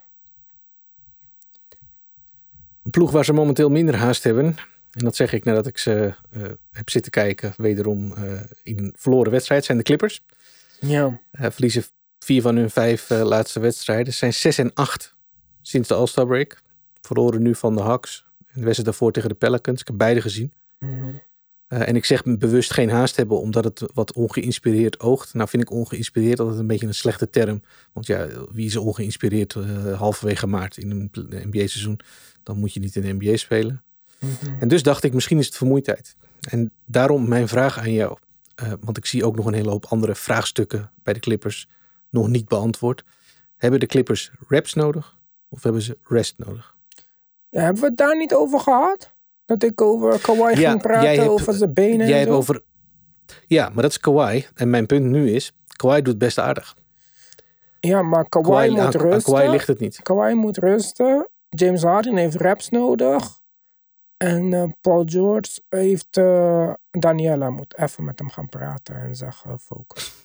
Een ploeg waar ze momenteel minder haast hebben. En dat zeg ik nadat ik ze heb zitten kijken. Wederom in een verloren wedstrijd zijn de Clippers. Ja. Verliezen 4 van hun 5 laatste wedstrijden zijn 6-8 sinds de All-Star break. Verloren nu van de Hawks. En de wedstrijd daarvoor tegen de Pelicans. Ik heb beide gezien. Mhm. En ik zeg bewust geen haast hebben, omdat het wat ongeïnspireerd oogt. Nou vind ik ongeïnspireerd altijd een beetje een slechte term. Want ja, wie is ongeïnspireerd halverwege maart in een NBA-seizoen? Dan moet je niet in de NBA spelen. Mhm. En dus dacht ik, misschien is het vermoeidheid. En daarom mijn vraag aan jou. Want ik zie ook nog een hele hoop andere vraagstukken bij de Clippers nog niet beantwoord. Hebben de Clippers reps nodig? Of hebben ze rest nodig? Ja, hebben we het daar niet over gehad? Dat ik over Kawhi ging praten, over zijn benen jij en hebt zo? over. Ja, maar dat is Kawhi. En mijn punt nu is, Kawhi doet best aardig. Ja, maar Kawhi moet aan rusten. Kawhi ligt het niet. Kawhi moet rusten. James Harden heeft reps nodig. En Paul George heeft... Daniela moet even met hem gaan praten en zeggen focus.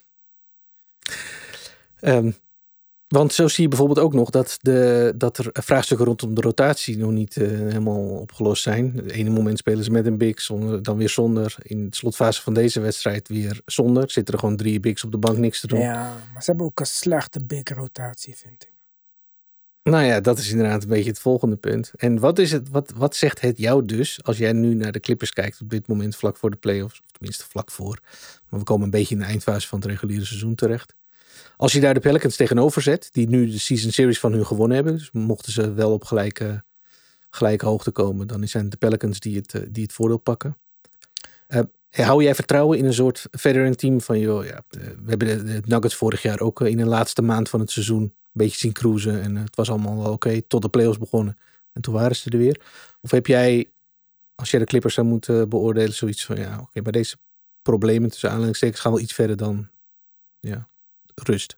Want zo zie je bijvoorbeeld ook nog dat er vraagstukken rondom de rotatie nog niet helemaal opgelost zijn. Het ene moment spelen ze met een big, dan weer zonder. In de slotfase van deze wedstrijd weer zonder. Zitten er gewoon 3 bigs op de bank, niks te doen. Ja, maar ze hebben ook een slechte big rotatie, vind ik. Nou ja, dat is inderdaad een beetje het volgende punt. En wat zegt het jou dus, als jij nu naar de Clippers kijkt op dit moment vlak voor de playoffs, of tenminste vlak voor, maar we komen een beetje in de eindfase van het reguliere seizoen terecht. Als je daar de Pelicans tegenover zet, die nu de season series van hun gewonnen hebben, dus mochten ze wel op gelijke hoogte komen, dan zijn het de Pelicans die het voordeel pakken. Hou jij vertrouwen in een soort veteran team van, joh, ja, we hebben de Nuggets vorig jaar ook in de laatste maand van het seizoen een beetje zien cruisen en het was allemaal wel oké, tot de playoffs begonnen en toen waren ze er weer. Of heb jij, als jij de Clippers zou moeten beoordelen, zoiets van, ja, oké, maar deze problemen tussen aanleidingstekens gaan wel iets verder dan, ja, rust?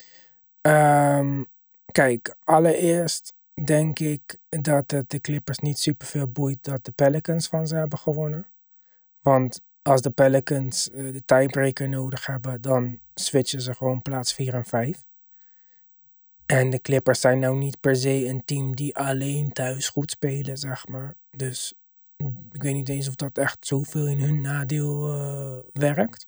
Kijk, allereerst denk ik dat het de Clippers niet superveel boeit dat de Pelicans van ze hebben gewonnen. Want als de Pelicans de tiebreaker nodig hebben, dan switchen ze gewoon plaats 4 en 5. En de Clippers zijn nou niet per se een team die alleen thuis goed spelen, zeg maar. Dus ik weet niet eens of dat echt zoveel in hun nadeel werkt.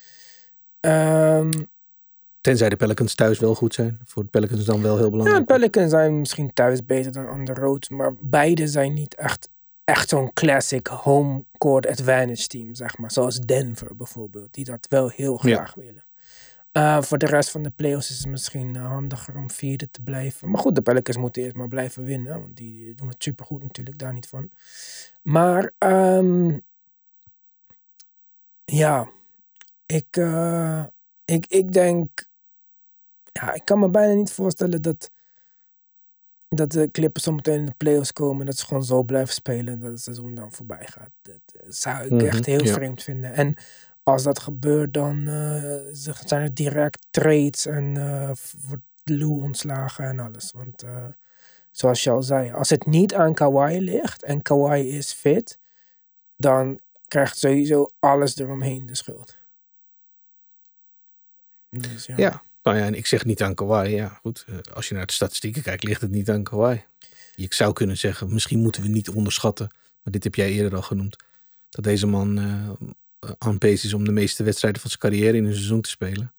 Tenzij de Pelicans thuis wel goed zijn. Voor de Pelicans dan wel heel Ja, belangrijk. de Pelicans zijn misschien thuis beter dan on the road. Maar beide zijn niet echt zo'n classic home court advantage team, zeg maar. Zoals Denver bijvoorbeeld, die dat wel heel graag willen. Voor de rest van de playoffs is het misschien handiger om 4e te blijven. Maar goed, de Pelicans moeten eerst maar blijven winnen. Want die doen het supergoed natuurlijk, daar niet van. Maar ja, ik denk... Ja, ik kan me bijna niet voorstellen dat de Clippers zometeen in de playoffs komen en dat ze gewoon zo blijven spelen en dat het seizoen dan voorbij gaat. Dat zou ik echt heel vreemd vinden. En als dat gebeurt, dan zijn er direct trades en wordt Lou ontslagen en alles. Want zoals je al zei, als het niet aan Kawhi ligt en Kawhi is fit, dan krijgt sowieso alles eromheen de schuld. Dus ja. Nou ja, en ik zeg niet aan Kawhi. Ja, goed. Als je naar de statistieken kijkt, ligt het niet aan Kawhi. Je zou kunnen zeggen, misschien moeten we niet onderschatten, maar dit heb jij eerder al genoemd, dat deze man aan pace is om de meeste wedstrijden van zijn carrière in een seizoen te spelen.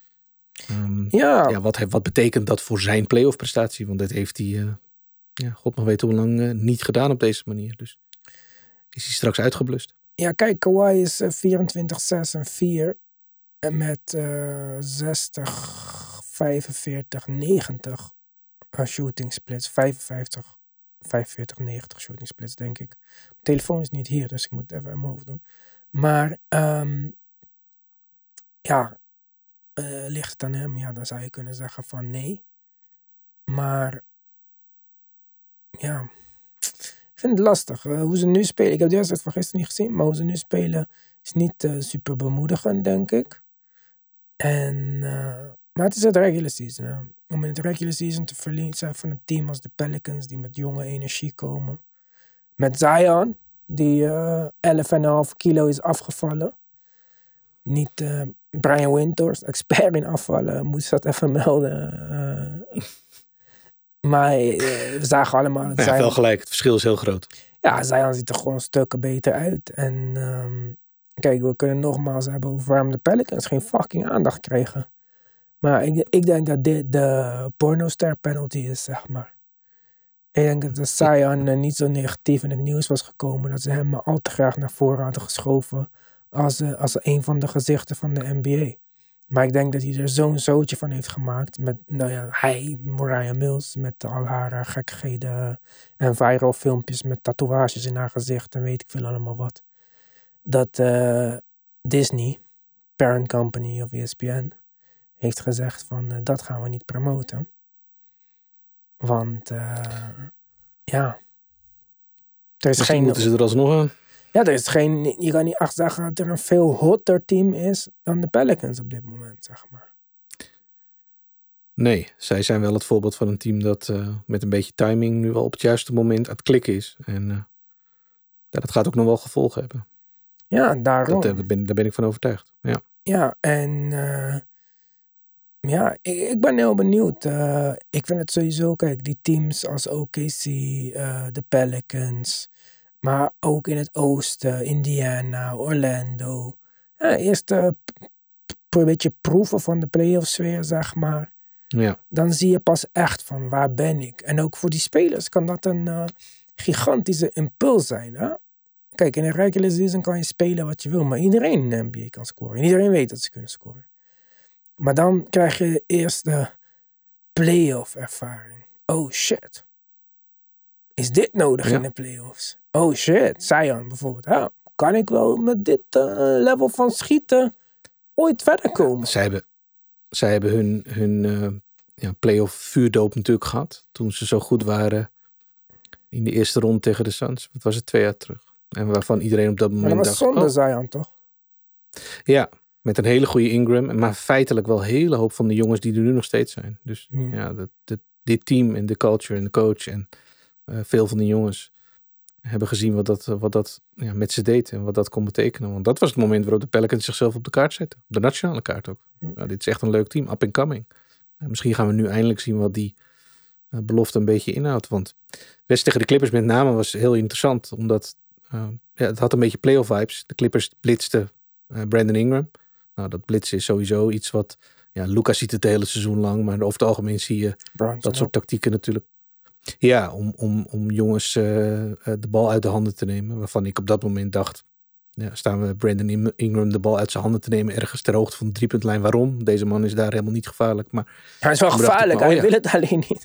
Wat betekent dat voor zijn playoff prestatie? Want dat heeft hij, god mag weten hoe lang, niet gedaan op deze manier. Dus is hij straks uitgeblust. Ja, kijk, Kawhi is 24, 6 en 4. En met 60, 45, 90 shooting splits. 55, 45, 90 shooting splits, denk ik. Mijn telefoon is niet hier, dus ik moet het even in mijn hoofd doen. Maar ligt het aan hem? Ja, dan zou je kunnen zeggen van nee. Maar ja, ik vind het lastig. Hoe ze nu spelen, ik heb de wedstrijd van gisteren niet gezien, maar hoe ze nu spelen is niet super bemoedigend, denk ik. Maar het is het regular season. Hè. Om in het regular season te verliezen van een team als de Pelicans, die met jonge energie komen. Met Zion, die 11,5 kilo is afgevallen. Niet Brian Winters, expert in afvallen, moest dat even melden. Maar we zagen allemaal dat Zion... wel gelijk, het verschil is heel groot. Ja, Zion ziet er gewoon stukken beter uit. En kijk, we kunnen nogmaals hebben over waarom de Pelicans geen fucking aandacht kregen. Maar ik denk dat dit de pornostar penalty is, zeg maar. Ik denk dat de Zion niet zo negatief in het nieuws was gekomen. Dat ze hem maar al te graag naar voren hadden geschoven. Als een van de gezichten van de NBA. Maar ik denk dat hij er zo'n zootje van heeft gemaakt. Met, Mariah Mills. Met al haar gekkigheden. En viral filmpjes met tatoeages in haar gezicht. En weet ik veel allemaal wat. Dat Disney, parent company of ESPN, heeft gezegd van dat gaan we niet promoten. Want ja, er is Misschien moeten ze er alsnog aan. Ja, er is je kan niet echt zeggen dat er een veel hotter team is dan de Pelicans op dit moment, zeg maar. Nee, zij zijn wel het voorbeeld van een team dat met een beetje timing nu wel op het juiste moment aan het klikken is. En dat gaat ook nog wel gevolgen hebben. Ja, daarom. Daar ben ik van overtuigd. Ja, ja en ik ben heel benieuwd. Ik vind het sowieso, kijk, die teams als OKC, de Pelicans, maar ook in het oosten, Indiana, Orlando. Eerst een beetje proeven van de playoffs weer, zeg maar. Ja. Dan zie je pas echt van waar ben ik. En ook voor die spelers kan dat een gigantische impuls zijn. Hè? Kijk, in een regular season kan je spelen wat je wil, maar iedereen in de NBA kan scoren. En iedereen weet dat ze kunnen scoren. Maar dan krijg je eerst de playoff ervaring. Oh shit. Is dit nodig in de playoffs? Oh shit. Zion bijvoorbeeld. Ja, kan ik wel met dit level van schieten ooit verder komen? Zij hebben hun playoff vuurdoop natuurlijk gehad. Toen ze zo goed waren in de eerste ronde tegen de Suns. Wat was het 2 jaar terug? En waarvan iedereen op dat moment dacht... Maar dat was zonder Zion, toch? Ja, met een hele goede Ingram. Maar feitelijk wel een hele hoop van de jongens die er nu nog steeds zijn. Dus dit team en de culture en de coach en veel van die jongens hebben gezien wat dat met ze deed en wat dat kon betekenen. Want dat was het moment waarop de Pelicans zichzelf op de kaart zetten. Op de nationale kaart ook. Ja, dit is echt een leuk team, up and coming. Misschien gaan we nu eindelijk zien wat die belofte een beetje inhoudt. Want wedstrijd tegen de Clippers met name was heel interessant. Omdat het had een beetje playoff vibes. De Clippers blitzten Brandon Ingram. Nou, dat blitzen is sowieso iets wat... Ja, Luka ziet het de hele seizoen lang. Maar over het algemeen zie je dat soort tactieken natuurlijk. Ja, om jongens de bal uit de handen te nemen. Waarvan ik op dat moment dacht... Ja, staan we Brandon Ingram de bal uit zijn handen te nemen ergens ter hoogte van de driepuntlijn. Waarom? Deze man is daar helemaal niet gevaarlijk. Maar hij is wel gevaarlijk, hij wil het alleen niet.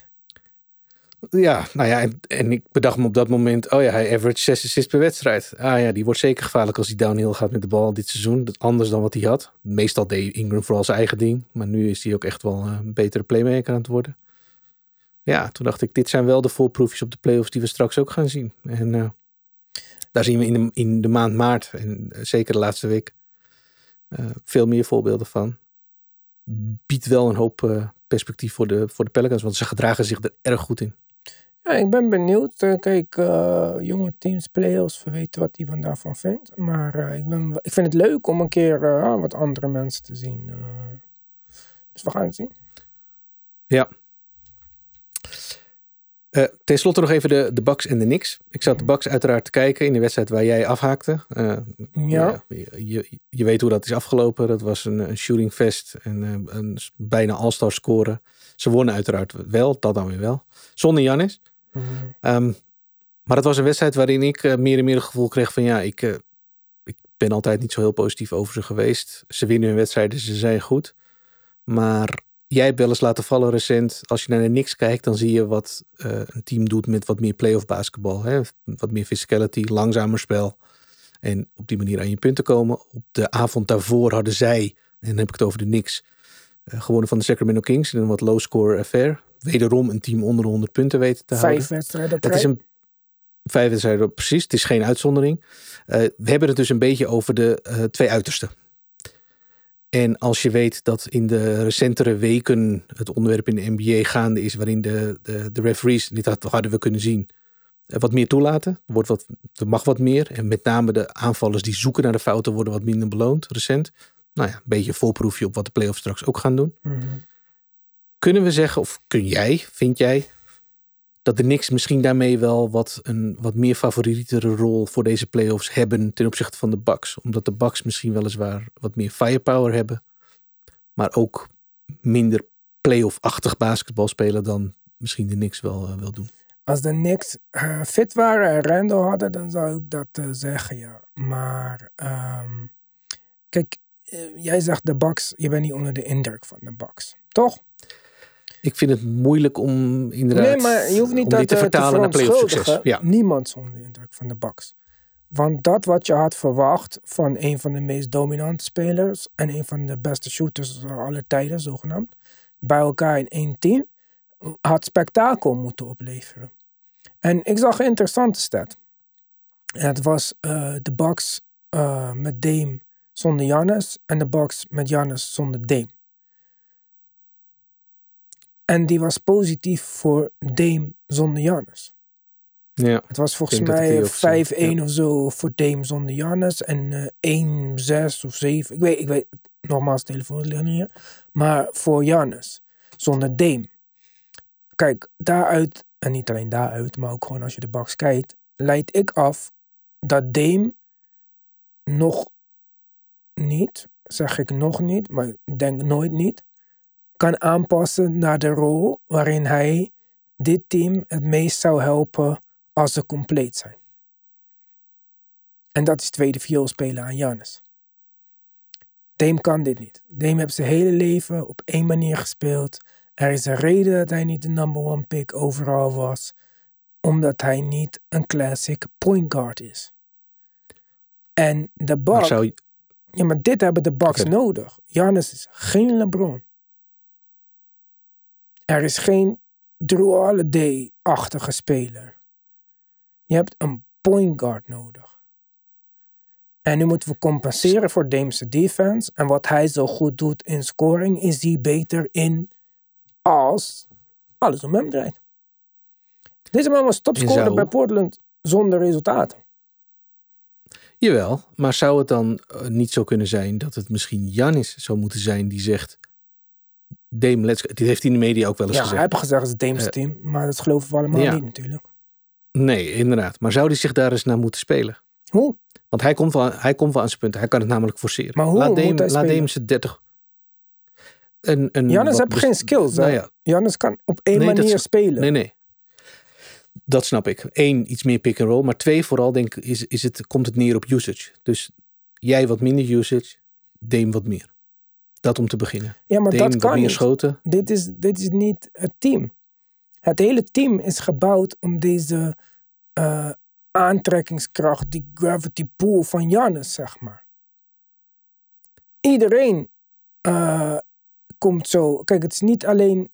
Ja, nou ja, en ik bedacht me op dat moment... hij average 6 assists per wedstrijd. Die wordt zeker gevaarlijk als hij downhill gaat met de bal dit seizoen. Dat anders dan wat hij had. Meestal deed Ingram vooral zijn eigen ding. Maar nu is hij ook echt wel een betere playmaker aan het worden. Ja, toen dacht ik, dit zijn wel de voorproefjes op de playoffs die we straks ook gaan zien. En daar zien we in de maand maart, en zeker de laatste week, veel meer voorbeelden van. Biedt wel een hoop perspectief voor de Pelicans, want ze gedragen zich er erg goed in. Ja, ik ben benieuwd. Kijk, jonge teams, playoffs, we weten wat hij daarvan vindt. Maar ik vind het leuk om een keer wat andere mensen te zien. Dus we gaan het zien. Ja. Ten slotte nog even de Bucks en de Knicks. Ik zat de Bucks uiteraard te kijken in de wedstrijd waar jij afhaakte. Je weet hoe dat is afgelopen. Dat was een shooting fest en een bijna all-star scoren. Ze wonnen uiteraard wel, dat dan weer wel. Zonder Giannis. Maar het was een wedstrijd waarin ik meer en meer het gevoel kreeg van ik ben altijd niet zo heel positief over ze geweest. Ze winnen hun wedstrijden, ze zijn goed. Maar jij hebt wel eens laten vallen recent. Als je naar de Knicks kijkt, dan zie je wat een team doet met wat meer playoff basketbal. Hè? Wat meer physicality, langzamer spel. En op die manier aan je punten komen. Op de avond daarvoor hadden zij, en dan heb ik het over de Knicks, gewonnen van de Sacramento Kings in een wat low-score affair. Wederom een team onder de 100 punten weten te houden. 5 wedstrijden. Het is 5 wedstrijden, precies. Het is geen uitzondering. We hebben het dus een beetje over de 2 uitersten. En als je weet dat in de recentere weken het onderwerp in de NBA gaande is, waarin de referees, dit hadden we kunnen zien, wat meer toelaten. Er mag wat meer. En met name de aanvallers die zoeken naar de fouten worden wat minder beloond, recent. Nou ja, een beetje een voorproefje op wat de playoffs straks ook gaan doen. Mm-hmm. Kunnen we zeggen, of vind jij, dat de Knicks misschien daarmee wel een wat meer favorietere rol voor deze playoffs hebben ten opzichte van de Bucks? Omdat de Bucks misschien weliswaar wat meer firepower hebben, maar ook minder playoff-achtig basketbal spelen dan misschien de Knicks wel doen. Als de Knicks fit waren en Randall hadden, dan zou ik dat zeggen, ja. Maar kijk, jij zegt de Bucks, je bent niet onder de indruk van de Bucks, toch? Ik vind het moeilijk om inderdaad Nee, maar je hoeft niet om dat dit te vertalen naar playoff succes. Ja. Niemand is onder de indruk van de Bucks. Want dat wat je had verwacht van een van de meest dominante spelers en een van de beste shooters aller tijden, zogenaamd, bij elkaar in één team, had spektakel moeten opleveren. En ik zag een interessante stat. En het was de Bucks met Dame zonder Giannis en de Bucks met Giannis zonder Dame. En die was positief voor Dame zonder Giannis. Ja, het was volgens ik denk mij dat het 5-1 of zo voor Dame zonder Giannis. En 1-6 of 7. Ik weet nogmaals, telefoon ligt niet hier. Maar voor Giannis zonder Dame. Kijk, daaruit, en niet alleen daaruit, maar ook gewoon als je de Bucks kijkt, leid ik af dat Dame nog niet, zeg ik nog niet, maar ik denk nooit niet, kan aanpassen naar de rol waarin hij dit team het meest zou helpen als ze compleet zijn. En dat is tweede viool spelen aan Giannis. Dame kan dit niet. Dame heeft zijn hele leven op één manier gespeeld. Er is een reden dat hij niet de number one pick overal was. Omdat hij niet een classic point guard is. En de Bucks... Ja, maar dit hebben de Bucks nodig. Giannis is geen LeBron. Er is geen Drew Holiday-achtige speler. Je hebt een point guard nodig. En nu moeten we compenseren voor Dame's defense. En wat hij zo goed doet in scoring, is hij beter in als alles om hem draait. Deze man was topscorer bij Portland zonder resultaten. Jawel, maar zou het dan niet zo kunnen zijn dat het misschien Giannis zou moeten zijn die zegt, Dame, let's go. Dit heeft hij in de media ook wel eens gezegd. Ja, hij heeft gezegd het is Dame's team, maar dat geloven we allemaal niet natuurlijk. Nee, inderdaad. Maar zou hij zich daar eens naar moeten spelen? Hoe? Want hij komt wel aan zijn punt. Hij kan het namelijk forceren. Maar hoe laat Dame zijn 30... Giannis heeft geen skills. Nou ja. Giannis kan op één manier spelen. Nee. Dat snap ik. 1, iets meer pick and roll. Maar 2, vooral denk ik, komt het neer op usage. Dus jij wat minder usage, Dame wat meer. Dat om te beginnen. Ja, maar Dame dat kan niet. Schoten. Dit is niet het team. Het hele team is gebouwd om deze aantrekkingskracht, die gravity pool van Giannis, zeg maar. Iedereen komt zo... Kijk, het is niet alleen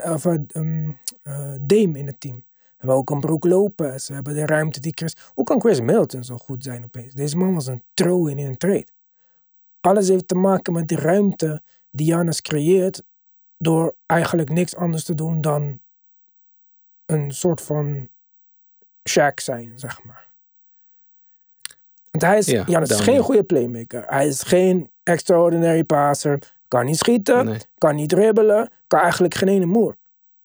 Dame in het team. We hebben ook een Brook Lopez. We hebben de ruimte die Chris... Hoe kan Chris Middleton zo goed zijn opeens? Deze man was een throw-in in een trade. Alles heeft te maken met de ruimte die Giannis creëert door eigenlijk niks anders te doen dan een soort van Shaq zijn, zeg maar. Want hij is, Giannis is geen goede playmaker. Hij is geen extraordinary passer. Kan niet schieten, kan niet dribbelen, kan eigenlijk geen ene moer.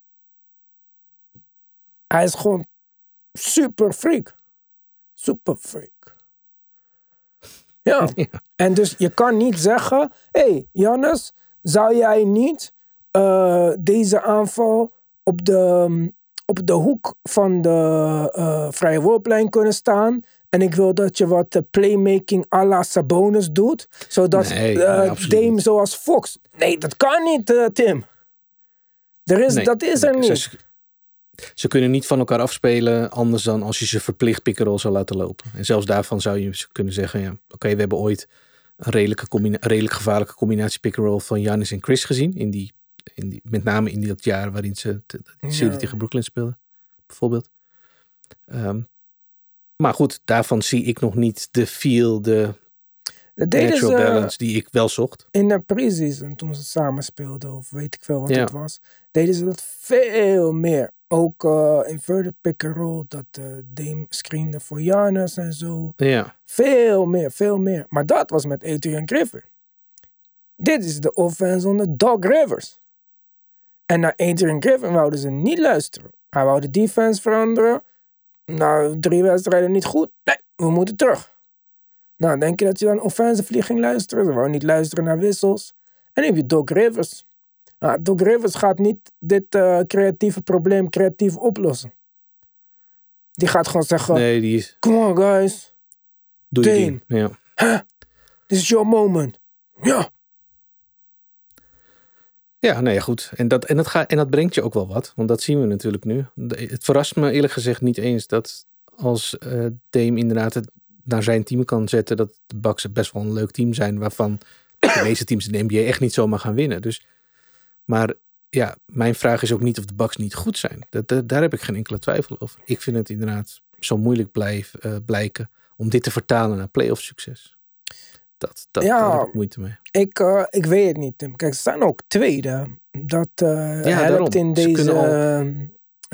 Hij is gewoon super freak. Super freak. Ja. En dus je kan niet zeggen, hey, Giannis, zou jij niet deze aanval op de hoek van de vrije worplijn kunnen staan? En ik wil dat je wat playmaking à la Sabonis doet. Zodat Dame zoals Fox. Nee, dat kan niet, Tim. Dat is er niet. Ze kunnen niet van elkaar afspelen anders dan als je ze verplicht pick-and-roll zou laten lopen. En zelfs daarvan zou je kunnen zeggen, oké, we hebben ooit een redelijk gevaarlijke combinatie pick-and-roll van Giannis en Chris gezien. Met name in dat jaar waarin ze de serie tegen Brooklyn speelden, bijvoorbeeld. Maar goed, daarvan zie ik nog niet de feel, de natural balance die ik wel zocht. In de pre-season, toen ze samen speelden, of weet ik veel wat het was, deden ze dat veel meer. Ook inverted pick-and-roll, dat Dame screende voor Giannis en zo. Ja. Veel meer. Maar dat was met Adrian Griffin. Dit is de offense onder Doc Rivers. En naar Adrian Griffin wouden ze niet luisteren. Hij wou de defense veranderen. Nou, 3 wedstrijden niet goed. Nee, we moeten terug. Nou, denk je dat je dan offensively ging luisteren? Ze wou niet luisteren naar wissels. En dan heb je Doc Rivers. Doc Rivers gaat niet dit creatieve probleem creatief oplossen. Die gaat gewoon zeggen, Nee, die is... come on guys, Doe je Dame. ding. Ja. this is your moment. Ja. Ja, nee, goed. En dat brengt je ook wel wat. Want dat zien we natuurlijk nu. Het verrast me eerlijk gezegd niet eens dat als Dame inderdaad het naar zijn team kan zetten, dat de Bucks best wel een leuk team zijn, waarvan de meeste teams in de NBA echt niet zomaar gaan winnen. Dus, maar ja, mijn vraag is ook niet of de Bucks niet goed zijn. Daar heb ik geen enkele twijfel over. Ik vind het inderdaad zo moeilijk blijken om dit te vertalen naar playoff succes. Daar heb ik moeite mee. Ik weet het niet, Tim. Kijk, ze staan ook tweede. Dat helpt daarom. in Ze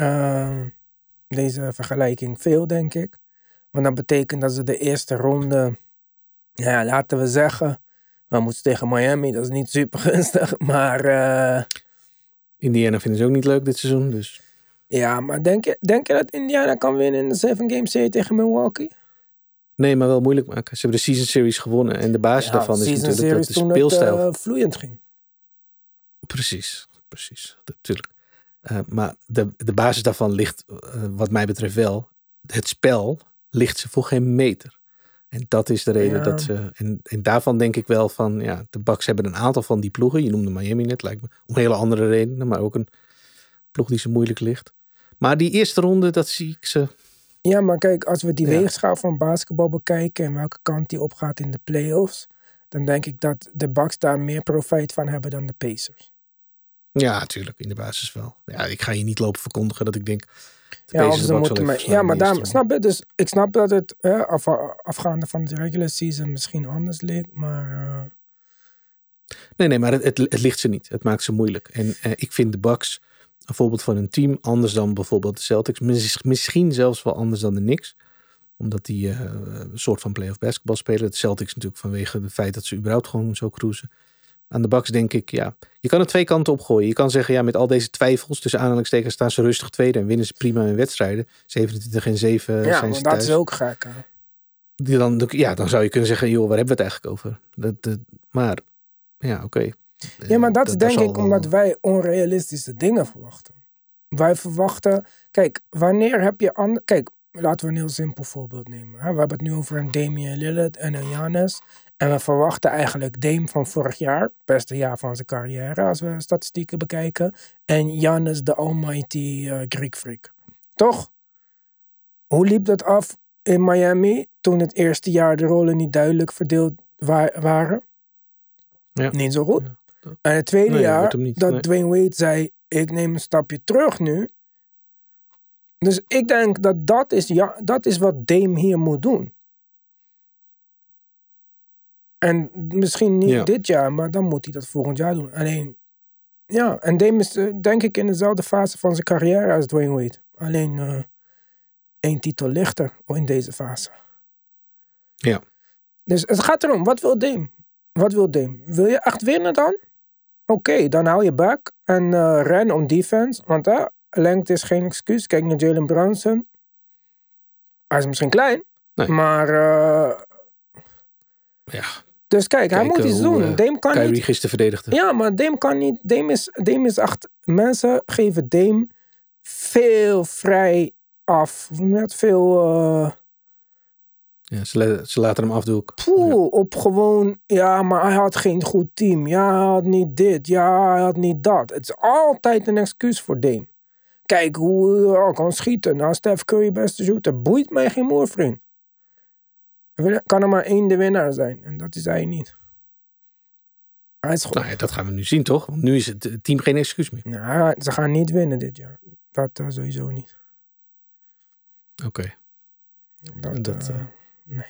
deze vergelijking veel, denk ik. Want dat betekent dat ze de eerste ronde, ja, laten we zeggen, we moeten tegen Miami, dat is niet super gunstig, maar Indiana vinden ze ook niet leuk dit seizoen, dus... ja, maar denk je dat Indiana kan winnen in de 7-game serie tegen Milwaukee? Nee, maar wel moeilijk maken. Ze hebben de Season Series gewonnen. En de basis daarvan is natuurlijk dat de speelstijl... Toen het vloeiend ging. Precies. Natuurlijk. Maar de basis daarvan ligt, wat mij betreft wel... Het spel ligt ze voor geen meter. En dat is de reden dat ze... En daarvan denk ik wel van... Ja, de Bucks hebben een aantal van die ploegen. Je noemde Miami net, lijkt me. Om hele andere redenen. Maar ook een ploeg die ze moeilijk ligt. Maar die eerste ronde, dat zie ik ze... Ja, maar kijk, als we die weegschaal van basketbal bekijken en welke kant die opgaat in de playoffs, dan denk ik dat de Bucks daar meer profijt van hebben dan de Pacers. Ja, natuurlijk, in de basis wel. Ja, ik ga je niet lopen verkondigen dat ik denk... Maar daarom snap je. Dus ik snap dat het afgaande van de regular season misschien anders ligt, maar... Nee, maar het ligt ze niet. Het maakt ze moeilijk. En ik vind de Bucks een voorbeeld van een team anders dan bijvoorbeeld de Celtics. Misschien zelfs wel anders dan de Knicks. Omdat die een soort van playoff basketbal spelen. De Celtics natuurlijk vanwege het feit dat ze überhaupt gewoon zo cruisen. Aan de Bucks denk ik, ja, je kan er twee kanten op gooien. Je kan zeggen, ja, met al deze twijfels, tussen aanhalingstekens staan ze rustig tweede en winnen ze prima in wedstrijden. 27 en 7 ja, zijn ze dat thuis. is ook gek. Hè? Dan zou je kunnen zeggen, joh, waar hebben we het eigenlijk over? Maar, ja, oké. Ja, maar dat is denk ik omdat wij onrealistische dingen verwachten. Wij verwachten... Kijk, wanneer heb je... Kijk, laten we een heel simpel voorbeeld nemen. Hè? We hebben het nu over een Damian Lillard en een Giannis. En we verwachten eigenlijk Dame van vorig jaar. Beste jaar van zijn carrière als we statistieken bekijken. En Giannis de almighty Greek freak. Toch? Hoe liep dat af in Miami toen het eerste jaar de rollen niet duidelijk verdeeld waren? Ja. Niet zo goed. En het tweede jaar dat Nee. Dwayne Wade zei, ik neem een stapje terug nu. Dus ik denk dat is wat Dame hier moet doen. En misschien niet dit jaar, maar dan moet hij dat volgend jaar doen. Alleen, ja, en Dame is denk ik in dezelfde fase van zijn carrière als Dwayne Wade. Alleen 1 titel lichter in deze fase. Ja. Dus het gaat erom, wat wil Dame? Wil je echt winnen dan? Oké, dan hou je back en ren om defense. Want lengte is geen excuus. Kijk naar Jalen Brunson. Hij is misschien klein. Nee. Maar... ja. Dus kijk, hij moet iets doen. Dame kan Kyrie niet... gisteren verdedigde. Ja, maar Dame kan niet... Dame is echt... Mensen geven Dame veel vrij af. Net veel... Ja, ze laten hem afdoen. Op gewoon... Ja, maar hij had geen goed team. Ja, hij had niet dit. Ja, hij had niet dat. Het is altijd een excuus voor Dame. Kijk hoe hij kan schieten. Nou, Steph Curry beste shooter. Boeit mij geen moer, vriend. Kan er maar 1 de winnaar zijn. En dat is hij niet. Hij is gewoon... Nou ja, dat gaan we nu zien, toch? Want nu is het team geen excuus meer. Nou, ze gaan niet winnen dit jaar. Dat sowieso niet. Oké. Nee.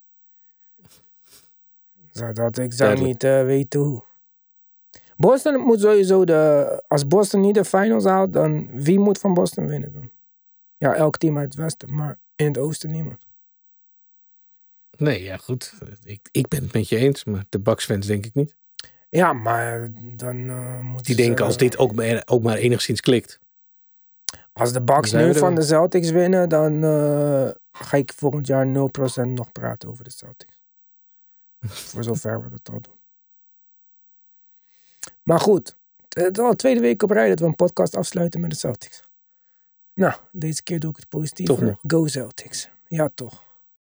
Ik zou niet weten hoe. Boston moet sowieso als Boston niet de finals haalt, dan wie moet van Boston winnen dan? Ja, elk team uit het westen, maar in het oosten niemand. Nee, ja goed. Ik ben het met je eens, maar de Bucks-fans denk ik niet. Ja, maar dan moet die denken als dit ook maar enigszins klikt. Als de Bucks nu van de Celtics winnen, dan ga ik volgend jaar 0% nog praten over de Celtics. Voor zover we dat al doen. Maar goed, Het is al de tweede week op rij dat we een podcast afsluiten met de Celtics. Nou, deze keer doe ik het positief. Toch nog. Go Celtics. Ja, toch.